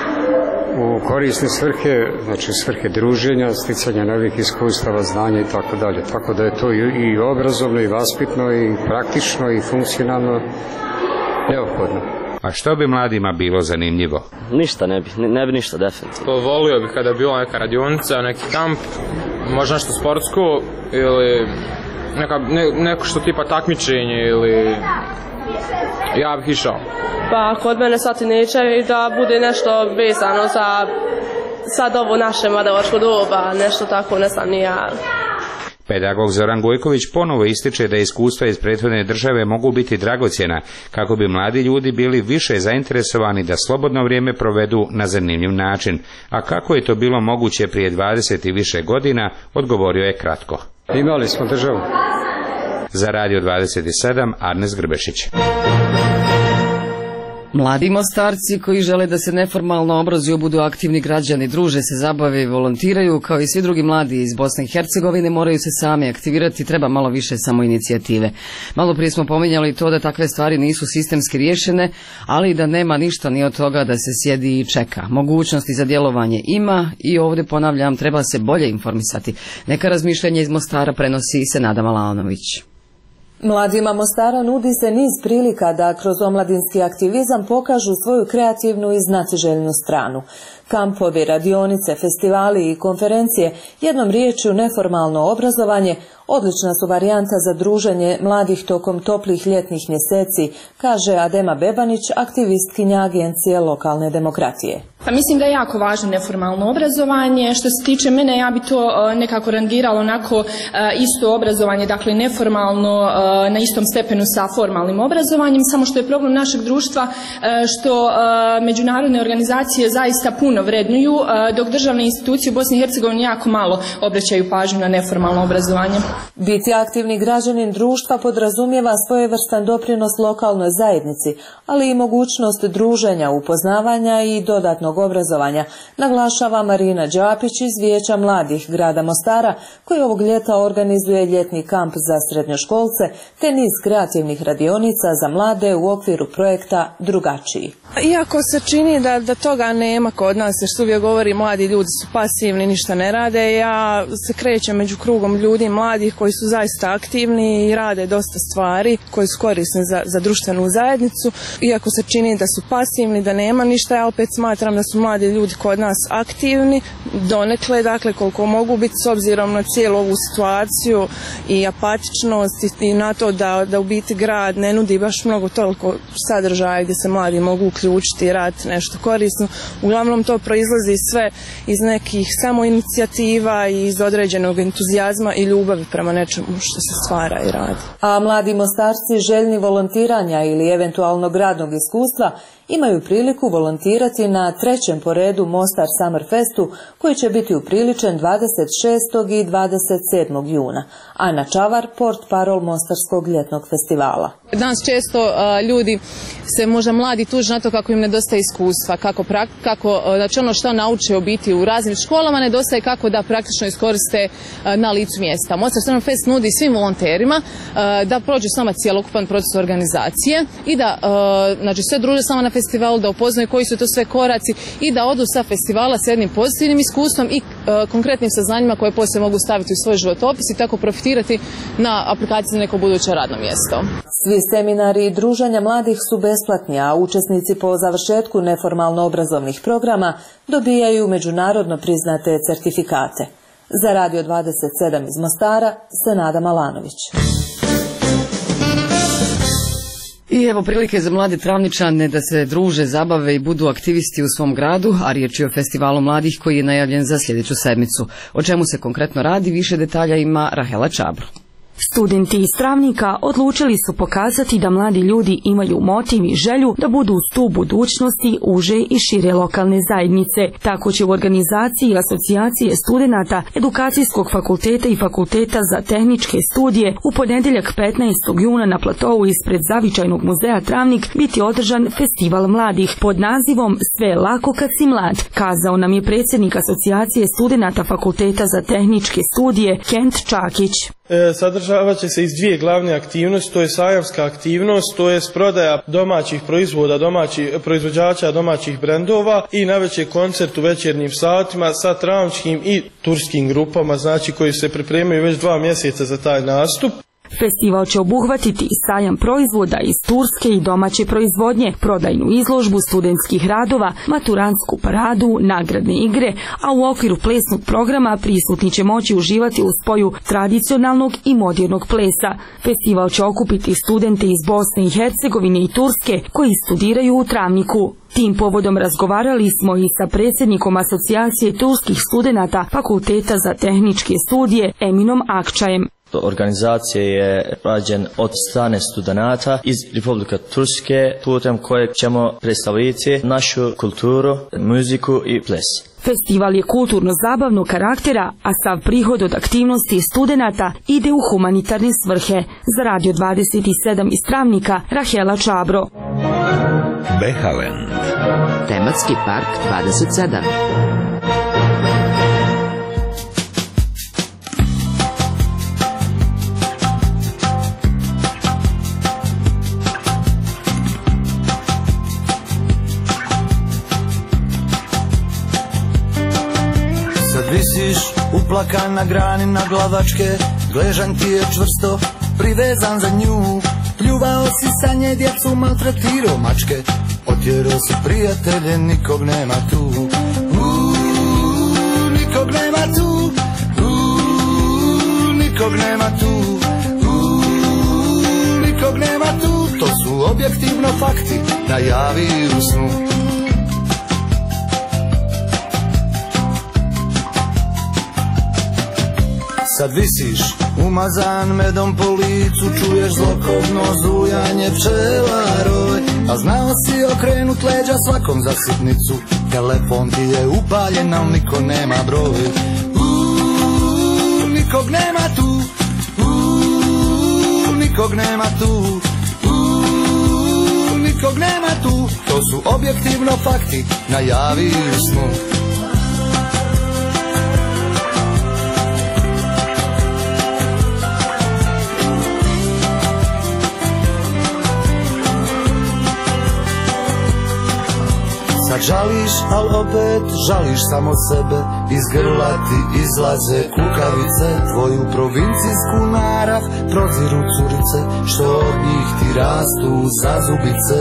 u korisne svrhe, znači svrhe druženja, sticanja novih iskustava, znanja i tako dalje. Tako da je to i obrazovno, i vaspitno, i praktično, i funkcionalno neophodno. A što bi mladima bilo zanimljivo? Ništa ne bi ništa definitivno. Volio bi kada bi bila neka radionica, neki kamp, možda nešto sportsko ili neko što tipa takmičenje ili ja bih išao. Pa kod mene sad neće da bude nešto vezano za sad ovo naše mladenačko doba, nešto tako, ne znam ni ja. Pedagog Zoran Gojković ponovo ističe da iskustva iz prethodne države mogu biti dragocjena kako bi mladi ljudi bili više zainteresovani da slobodno vrijeme provedu na zanimljiv način. A kako je to bilo moguće prije 20 i više godina, odgovorio je kratko. Imali smo državu. Za Radio 27, Arnes Grbešić. Mladi Mostarci koji žele da se neformalno obrazuju, budu aktivni građani, druže se, zabave i volontiraju, kao i svi drugi mladi iz Bosne i Hercegovine, moraju se sami aktivirati, treba malo više samoinicijative. Malo prije smo pominjali to da takve stvari nisu sistemski riješene, ali da nema ništa ni od toga da se sjedi i čeka. Mogućnosti za djelovanje ima i ovdje, ponavljam, treba se bolje informisati. Neka razmišljanja iz Mostara prenosi Senada Malanović. Mladima Mostara nudi se niz prilika da kroz omladinski aktivizam pokažu svoju kreativnu i znaciželjnu stranu. Kampovi, radionice, festivali i konferencije, jednom riječju neformalno obrazovanje, odlična su varijanta za druženje mladih tokom toplih ljetnih mjeseci, kaže Adema Bebanić, aktivistkinja Agencije lokalne demokratije. Pa mislim da je jako važno neformalno obrazovanje. Što se tiče mene, ja bi to nekako rangirala onako isto obrazovanje, dakle neformalno na istom stepenu sa formalnim obrazovanjem, samo što je problem našeg društva što međunarodne organizacije zaista puno vrednuju, dok državne institucije u Bosni i Hercegovini jako malo obraćaju pažnju na neformalno obrazovanje. Biti aktivni građanin društva podrazumijeva svojevrstan doprinos lokalnoj zajednici, ali i mogućnost druženja, upoznavanja i dodatnog obrazovanja, naglašava Marina Đapić iz Vijeća mladih grada Mostara, koji ovog ljeta organizuje ljetni kamp za srednjoškolce te niz kreativnih radionica za mlade u okviru projekta Drugačiji. Iako se čini da toga nema kod nas, jer što uvijek govori mladi ljudi su pasivni, ništa ne rade, ja se krećem među krugom ljudi mladih koji su zaista aktivni i rade dosta stvari koje su korisne za društvenu zajednicu. Iako se čini da su pasivni, da nema ništa, ja opet smatram da su mladi ljudi kod nas aktivni, donekle, dakle koliko mogu biti s obzirom na cijelu ovu situaciju i apatičnost i na to da u biti grad ne nudi baš mnogo toliko sadržaja gdje se mladi mogu uključiti i raditi nešto korisno. Uglavnom to proizlazi sve iz nekih samoinicijativa i iz određenog entuzijazma i ljubavi prema nečemu što se stvara i radi. A mladi Mostarci željni volontiranja ili eventualnog radnog iskustva imaju priliku volontirati na 3. po redu Mostar Summer Festu koji će biti upriličen 26. i 27. juna. Ana Čavar, portparol Mostarskog ljetnog festivala. Danas često ljudi se možda mladi tuže na to kako im nedostaje iskustva, kako znači ono što nauče u biti u raznim školama nedostaje kako da praktično iskoriste na licu mjesta. Mostar Summer Fest nudi svim volonterima da prođu s nama cjelokupan proces organizacije i da znači sve druže s nama na festivalu, da upoznaju koji su to sve koraci i da odu sa festivala s jednim pozitivnim iskustvom i konkretnim saznanjima koje poslije mogu staviti u svoj životopis i tako profitirati na aplikaciji za neko buduće radno mjesto. Svi seminari i druženja mladih su besplatni, a učesnici po završetku neformalno obrazovnih programa dobijaju međunarodno priznate certifikate. Za Radio 27 iz Mostara, Senada Malanović. I evo prilike za mlade Travničane da se druže, zabave i budu aktivisti u svom gradu, a riječ je o festivalu mladih koji je najavljen za sljedeću sedmicu. O čemu se konkretno radi, više detalja ima Rahela Čabro. Studenti iz Travnika odlučili su pokazati da mladi ljudi imaju motiv i želju da budu stup budućnosti uže i šire lokalne zajednice. Tako će u organizaciji Asocijacije studenata Edukacijskog fakulteta i Fakulteta za tehničke studije u ponedjeljak 15. juna na platovu ispred Zavičajnog muzeja Travnik biti održan festival mladih pod nazivom Sve je lako kad si mlad, kazao nam je predsjednik Asocijacije studenata Fakulteta za tehničke studije Kent Čakić. Sadržavat će se iz dvije glavne aktivnosti, to je sajamska aktivnost, to je prodaja domaćih proizvoda, proizvođača domaćih brendova i najveći koncert u večernjim satima sa travničkim i turskim grupama, znači koji se pripremaju već 2 mjeseca za taj nastup. Festival će obuhvatiti sajam proizvoda iz turske i domaće proizvodnje, prodajnu izložbu studentskih radova, maturantsku paradu, nagradne igre, a u okviru plesnog programa prisutni će moći uživati u spoju tradicionalnog i modernog plesa. Festival će okupiti studente iz Bosne i Hercegovine i Turske koji studiraju u Travniku. Tim povodom razgovarali smo i sa predsjednikom Asocijacije turskih studenata Fakulteta za tehničke studije Eminom Akčajem. Organizacija je rađen od strane studenata iz Republike Turske putem kojeg ćemo predstaviti našu kulturu, muziku i ples. Festival je kulturno-zabavnog karaktera, a sav prihod od aktivnosti studenata ide u humanitarne svrhe. Za Radio 27 iz Travnika, Rahela Čabro. Behalen. Tematski park 27. Visiš uplakan na grani na glavačke, gležan ti je čvrsto privezan za nju. Pljuvao si sa nje djecu, maltretirao mačke, otjerao si prijatelje, nikog nema tu. Nikog nema tu, nikog nema tu, nikog nema tu. To su objektivno fakti, najavi u snu. Sad visiš, umazan medom po licu, čuješ zlokobno zujanje pčelaroj, a znao si okrenut leđa svakom za sitnicu. Telefon ti je upaljen, al niko nema broj. Nikog nema tu, nikog nema tu, nikog nema tu. To su objektivno fakti, najavi u snu. Sad žališ, al opet žališ samo sebe, iz grla ti izlaze kukavice, tvoju provincijsku narav proziru curice, što od njih ti rastu zazubice.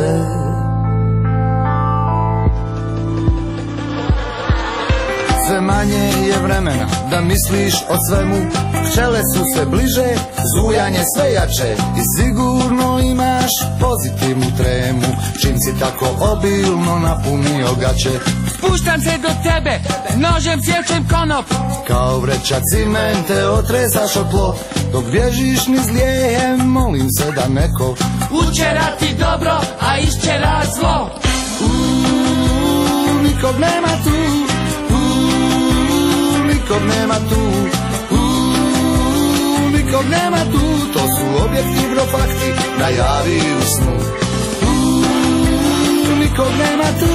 Sve manje je vremena da misliš o svemu, pčele su sve bliže, zujanje sve jače i sigurno imaš pozitivnu tremu, čim si tako obilno napunio gaće. Spuštam se do tebe, nožem sječem konop, kao vreća cimente otresaš od tlo, dok bježiš niz lijeje, molim se da neko učera ti dobro, a iščera zlo. nikog nema tu, nikog nema tu, nikog nema tu, to su objektivno fakti, najavi u snu. Nikog nema tu,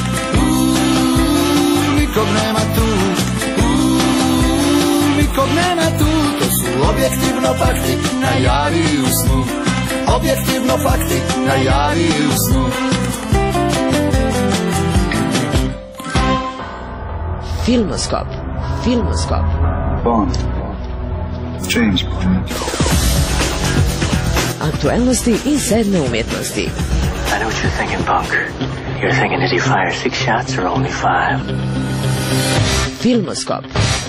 nikog nema tu, nikog nema tu, to su objektivno fakti, najavi u snu. Objektivno fakti, najavi u snu. Filmoskop. Filmoskop. Bond. James Bond. Aktualnosti i sedme umjetnosti. I know what you're thinking, punk. You're thinking, did he fire 6 shots or only 5? Filmoskop.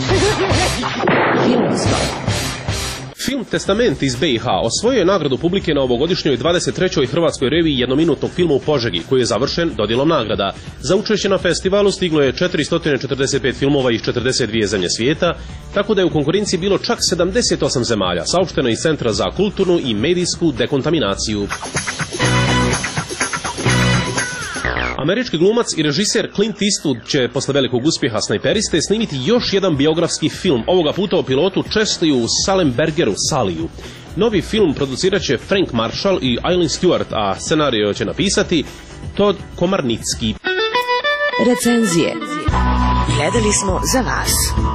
Filmoskop. Film Testament iz BiH osvojio je nagradu publike na ovogodišnjoj 23. Hrvatskoj reviji jednominutnog filma u Požegi, koji je završen dodjelom nagrada. Za učešće na festivalu stiglo je 445 filmova iz 42 zemlje svijeta, tako da je u konkurenciji bilo čak 78 zemalja, saopšteno iz Centra za kulturnu i medijsku dekontaminaciju. Američki glumac i režiser Clint Eastwood će posle velikog uspjeha Snajperiste snimiti još jedan biografski film, ovoga puta o pilotu Chesliju Sullenbergeru Saliju. Novi film producirat će Frank Marshall i Eileen Stewart, a scenario će napisati Todd Komarnicki. Recenzije. Gledali smo za vas.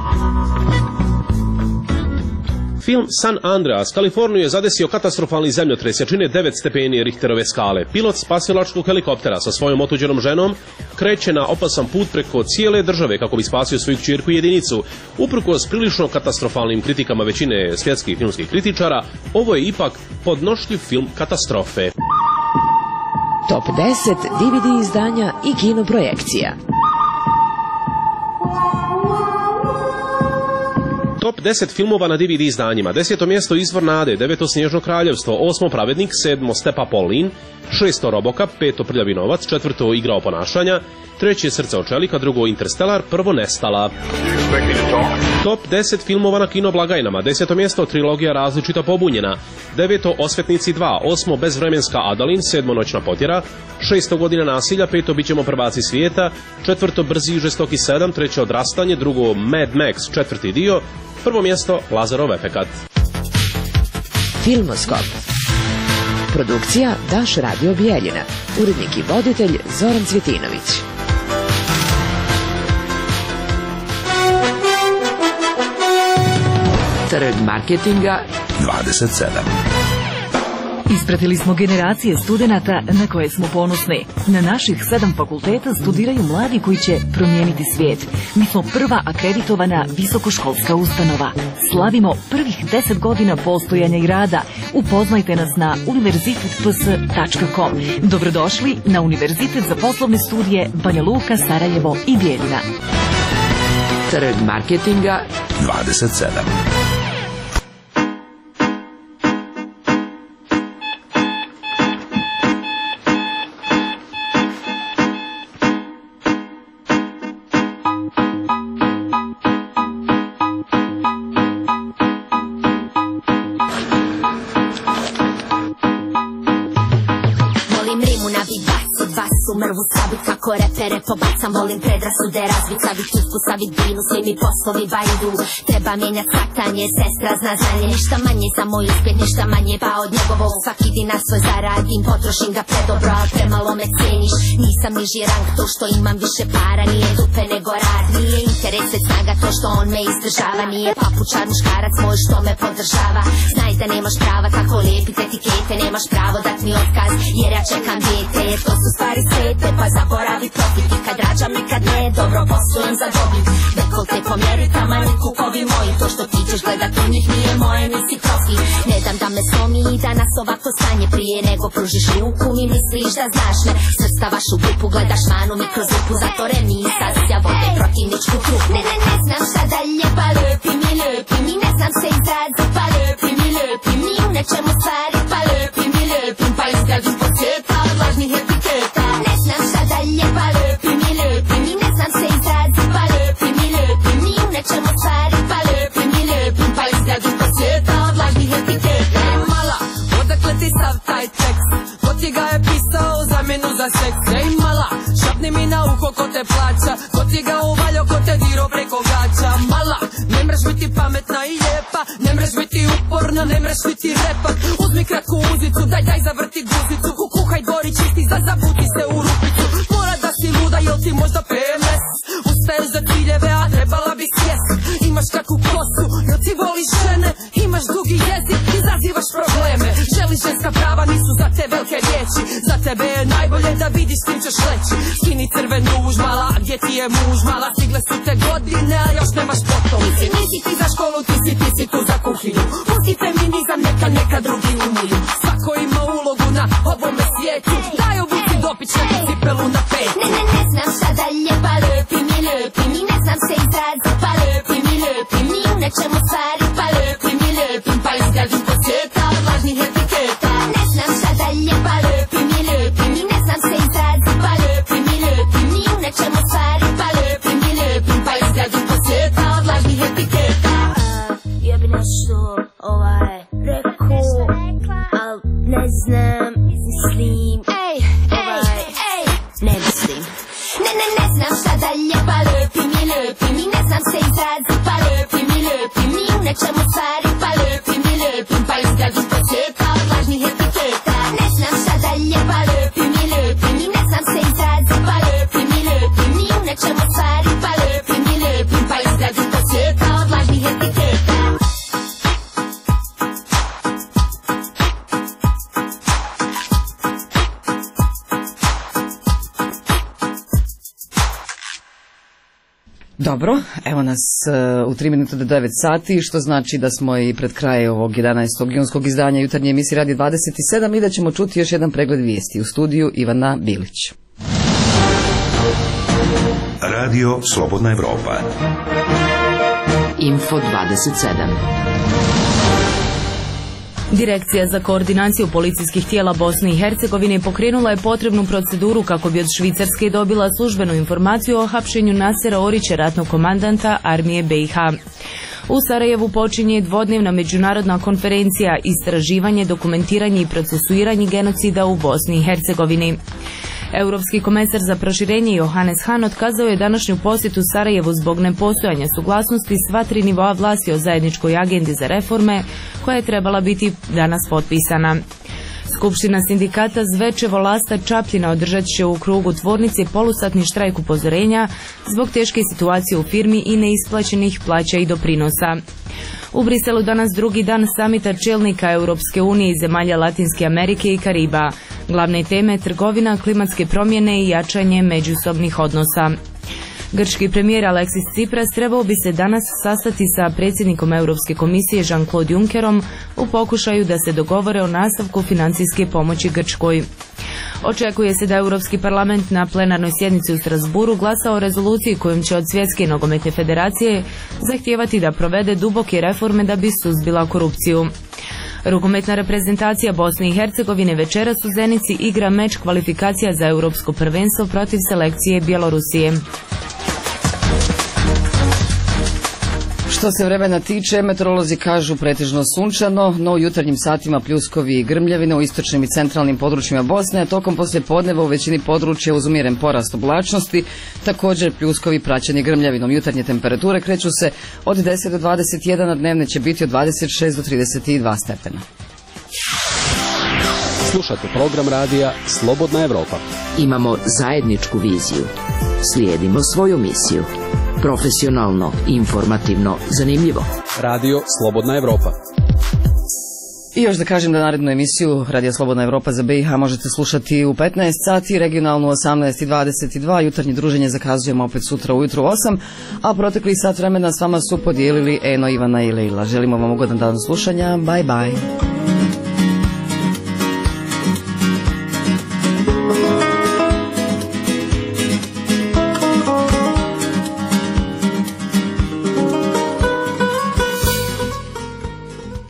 Film San Andreas, Kaliforniju je zadesio katastrofalni zemljotres, jačine 9 stepeni Richterove skale. Pilot spasilačkog helikoptera sa svojom otuđenom ženom kreće na opasan put preko cijele države kako bi spasio svoju kćerku i jedinicu. Uprkos prilično katastrofalnim kritikama većine svjetskih filmskih kritičara, ovo je ipak podnošljiv film katastrofe. Top 10 DVD izdanja i kinoprojekcija. Top 10 filmova na DVD izdanjima. 10. mjesto Izvor nade, 9. Snježno kraljevstvo, 8. Pravednik, 7. Stepa Paulin, 6. Robocop, 5. Prljavi novac, 4. Igra oponašanja, 3. Srce od čelika, 2. Interstellar, 1. Nestala. Top 10 filmova na kino blagajnama. 10. mjesto Trilogija različita pobunjena, 9. Osvetnici 2, 8. Bezvremenska Adalin, 7. Noćna potjera, 6. Godina nasilja, 5. Bićemo prvaci svijeta, 4. Brzi i žestoki 7, 3. Odrastanje, 2. Mad Max, 4. dio, 1. mjesto Lazarov efekat. Filmoskop. Produkcija Daš Radio Bijeljina. Urednik i voditelj Zoran Cvjetinović. Trg marketinga 27. Ispratili smo generacije studenata na koje smo ponosni. Na naših 7 fakulteta studiraju mladi koji će promijeniti svijet. Mi smo prva akreditovana visokoškolska ustanova. Slavimo prvih 10 godina postojanja i rada. Upoznajte nas na univerzitetps.com. Dobrodošli na Univerzitet za poslovne studije Banja Luka, Sarajevo i Bijeljina. Trg marketinga 27. Mrvu sabit kako repere pobacam, volim predrasude razbit, savit čustku, savit binu, svi mi poslovi bajdu. Treba mijenjat shvatanje, sestra zna znanje, ništa manje za moj uspjeh, ništa manje pa od njegovog. Svaki dinar svoj zaradim, potrošim ga predobro, al premalo me cijeniš. Nisam niži rang to što imam više para, nije dupe nego rad, nije interes već snaga to što on me izdržava. Nije papučar muškarac moj što me podržava. Znaj da nemaš prava tako lijepit etikete, nemaš pravo dat mi otkaz jer ja čekam dijete, jer to su stvari svete, pa zaboravi profit. I kad rađam nikad ne, dobro poslujem za dobit. Dekolte po mjeri tamani kukovi moji, to što ti ćeš gledat u njih nije moje, nisi profi. Ne dam da me slomi i da nas ovako stanje prije nego pružiš ruku mi misliš da znaš me. Svrstavaš u grupu, gledaš manu mi kroz rupu, zato remi i stazija vode protivničku trupu. Ne znam šta dalje, pa lepi mi ne znam se izrazi, pa lepi mi u nečemu stvari, pa lepi mi pa izgledim po svijeta od lažnih etiketa. Ne znam šta dalje, pa lepi mi ne znam se izrazi, pa lepi mi u nečemu stvari, pa lepi mi pa izgledim po svijeta od lažnih etiketa. Mala, odakle ti sav taj tekst, ko ti ga je pisao u zamjenu za seks? Ej mala, šap padni mi na uho ko te plaća, ko ti ga uvaljo, ko te diro preko gaća. Mala, ne mreš biti pametna i lijepa, ne mreš biti uporna, ne mreš biti repak. Uzmi kratku uzicu, daj zavrti guzicu, kuhaj dvori čisti, zabuti se u rupicu. Mora da si luda, jel ti možda PMS? Ustaješ za ciljeve, a trebala bi sjest. Imaš kakvu kosu, jel ti voliš žene? Imaš dugi jezik, izazivaš probleme. Želiš ženska prava, nisu za te velike riječi. Za tebe je najbolje da vidiš s kim ćeš leći. Skini crven ruž, mala, gdje ti je muž? Mala, stigle su te godine, a još nemaš potom. Nisi ti za školu, ti si tu za kuhinju. Pusti feminizam, neka drugi umiju. Svako ima ulogu na ovome svijetu. Daj obuci dopične cipelu na petu. Ne znam šta dalje, pa löpim i löpim. I ne znam se izrazit, pa löpim i löpim. Ni u nečemu stvari, pa löpim i löpim. Pa izgradim po svijeta od lažnih etiketa. Ne znam šta dalje, pa löpim i löpim. I ne znam se izrazit, pa löpim i löpim. Ni u nečemu stvari, pa löpim i löpim. Pa izgradim po svijeta od lažnih etiketa. Ja bi nešto rekao, al ne znam, mislim. Ne mislim. Ne znam šta dalje, pa löpim i löpim. I ne znam se izrazit, pa löpim i löpim. Ni u nečemu stvari, pa löpim i löpim. Pa izgradim po svijeta od lažnih etiketa. Ne znam šta dalje, pa löpim i löpim. I ne znam se izrazit, pa löpim i löpim. Ni u nečemu stvari, pa löpim i löpim. Pa izgradim po svijeta od lažnih etiketa. Dobro, evo nas u 3 minute do 9 sati, što znači da smo i pred kraj ovog 11. junskog izdanja jutarnje emisije Radio 27 i da ćemo čuti još jedan pregled vijesti. U studiju Ivana Bilić. Radio Slobodna Evropa. Info 27. Direkcija za koordinaciju policijskih tijela Bosne i Hercegovine pokrenula je potrebnu proceduru kako bi od Švicarske dobila službenu informaciju o hapšenju Nasera Orića, ratnog komandanta armije BiH. U Sarajevu počinje dvodnevna međunarodna konferencija Istraživanje, dokumentiranje i procesuiranje genocida u Bosni i Hercegovini. Europski komesar za proširenje Johannes Hahn otkazao je današnju posjetu Sarajevu zbog nepostojanja suglasnosti sva 3 nivoa vlasti o zajedničkoj agendi za reforme koja je trebala biti danas potpisana. Skupština sindikata Zvečevo Lasta Čapljina održat će u krugu tvornice polusatni štrajk upozorenja zbog teške situacije u firmi i neisplaćenih plaća i doprinosa. U Briselu danas drugi dan samita čelnika Europske unije i zemalja Latinske Amerike i Kariba. Glavne teme trgovina, klimatske promjene i jačanje međusobnih odnosa. Grčki premijer Aleksis Tsipras trebao bi se danas sastati sa predsjednikom Europske komisije Jean-Claude Junckerom u pokušaju da se dogovore o nastavku financijske pomoći Grčkoj. Očekuje se da Europski parlament na plenarnoj sjednici u Strasburu glasa o rezoluciji kojom će od Svjetske nogometne federacije zahtijevati da provede duboke reforme da bi suzbila korupciju. Rukometna reprezentacija Bosne i Hercegovine večeras u Zenici igra meč kvalifikacija za europsko prvenstvo protiv selekcije Bjelorusije. Što se vremena tiče, meteorolozi kažu pretežno sunčano, no u jutarnjim satima pljuskovi i grmljavine u istočnim i centralnim područjima Bosne, a tokom poslijepodneva u većini područja uz umjeren porast oblačnosti, također pljuskovi praćeni grmljavinom. Jutarnje temperature kreću se od 10 do 21, a dnevne će biti od 26 do 32 stepena. Slušate program radija Slobodna Evropa. Imamo zajedničku viziju. Slijedimo svoju misiju. Profesionalno, informativno, zanimljivo. Radio Slobodna Evropa. I još da kažem da narednu emisiju Radija Slobodna Evropa za BiH možete slušati u 15 sati, regionalnu 18:22, jutarnje druženje zakazujemo opet sutra ujutru 8, a protekli sat vremena s vama su podijelili Eno, Ivana i Leila. Želimo vam ugodan dan slušanja, bye bye.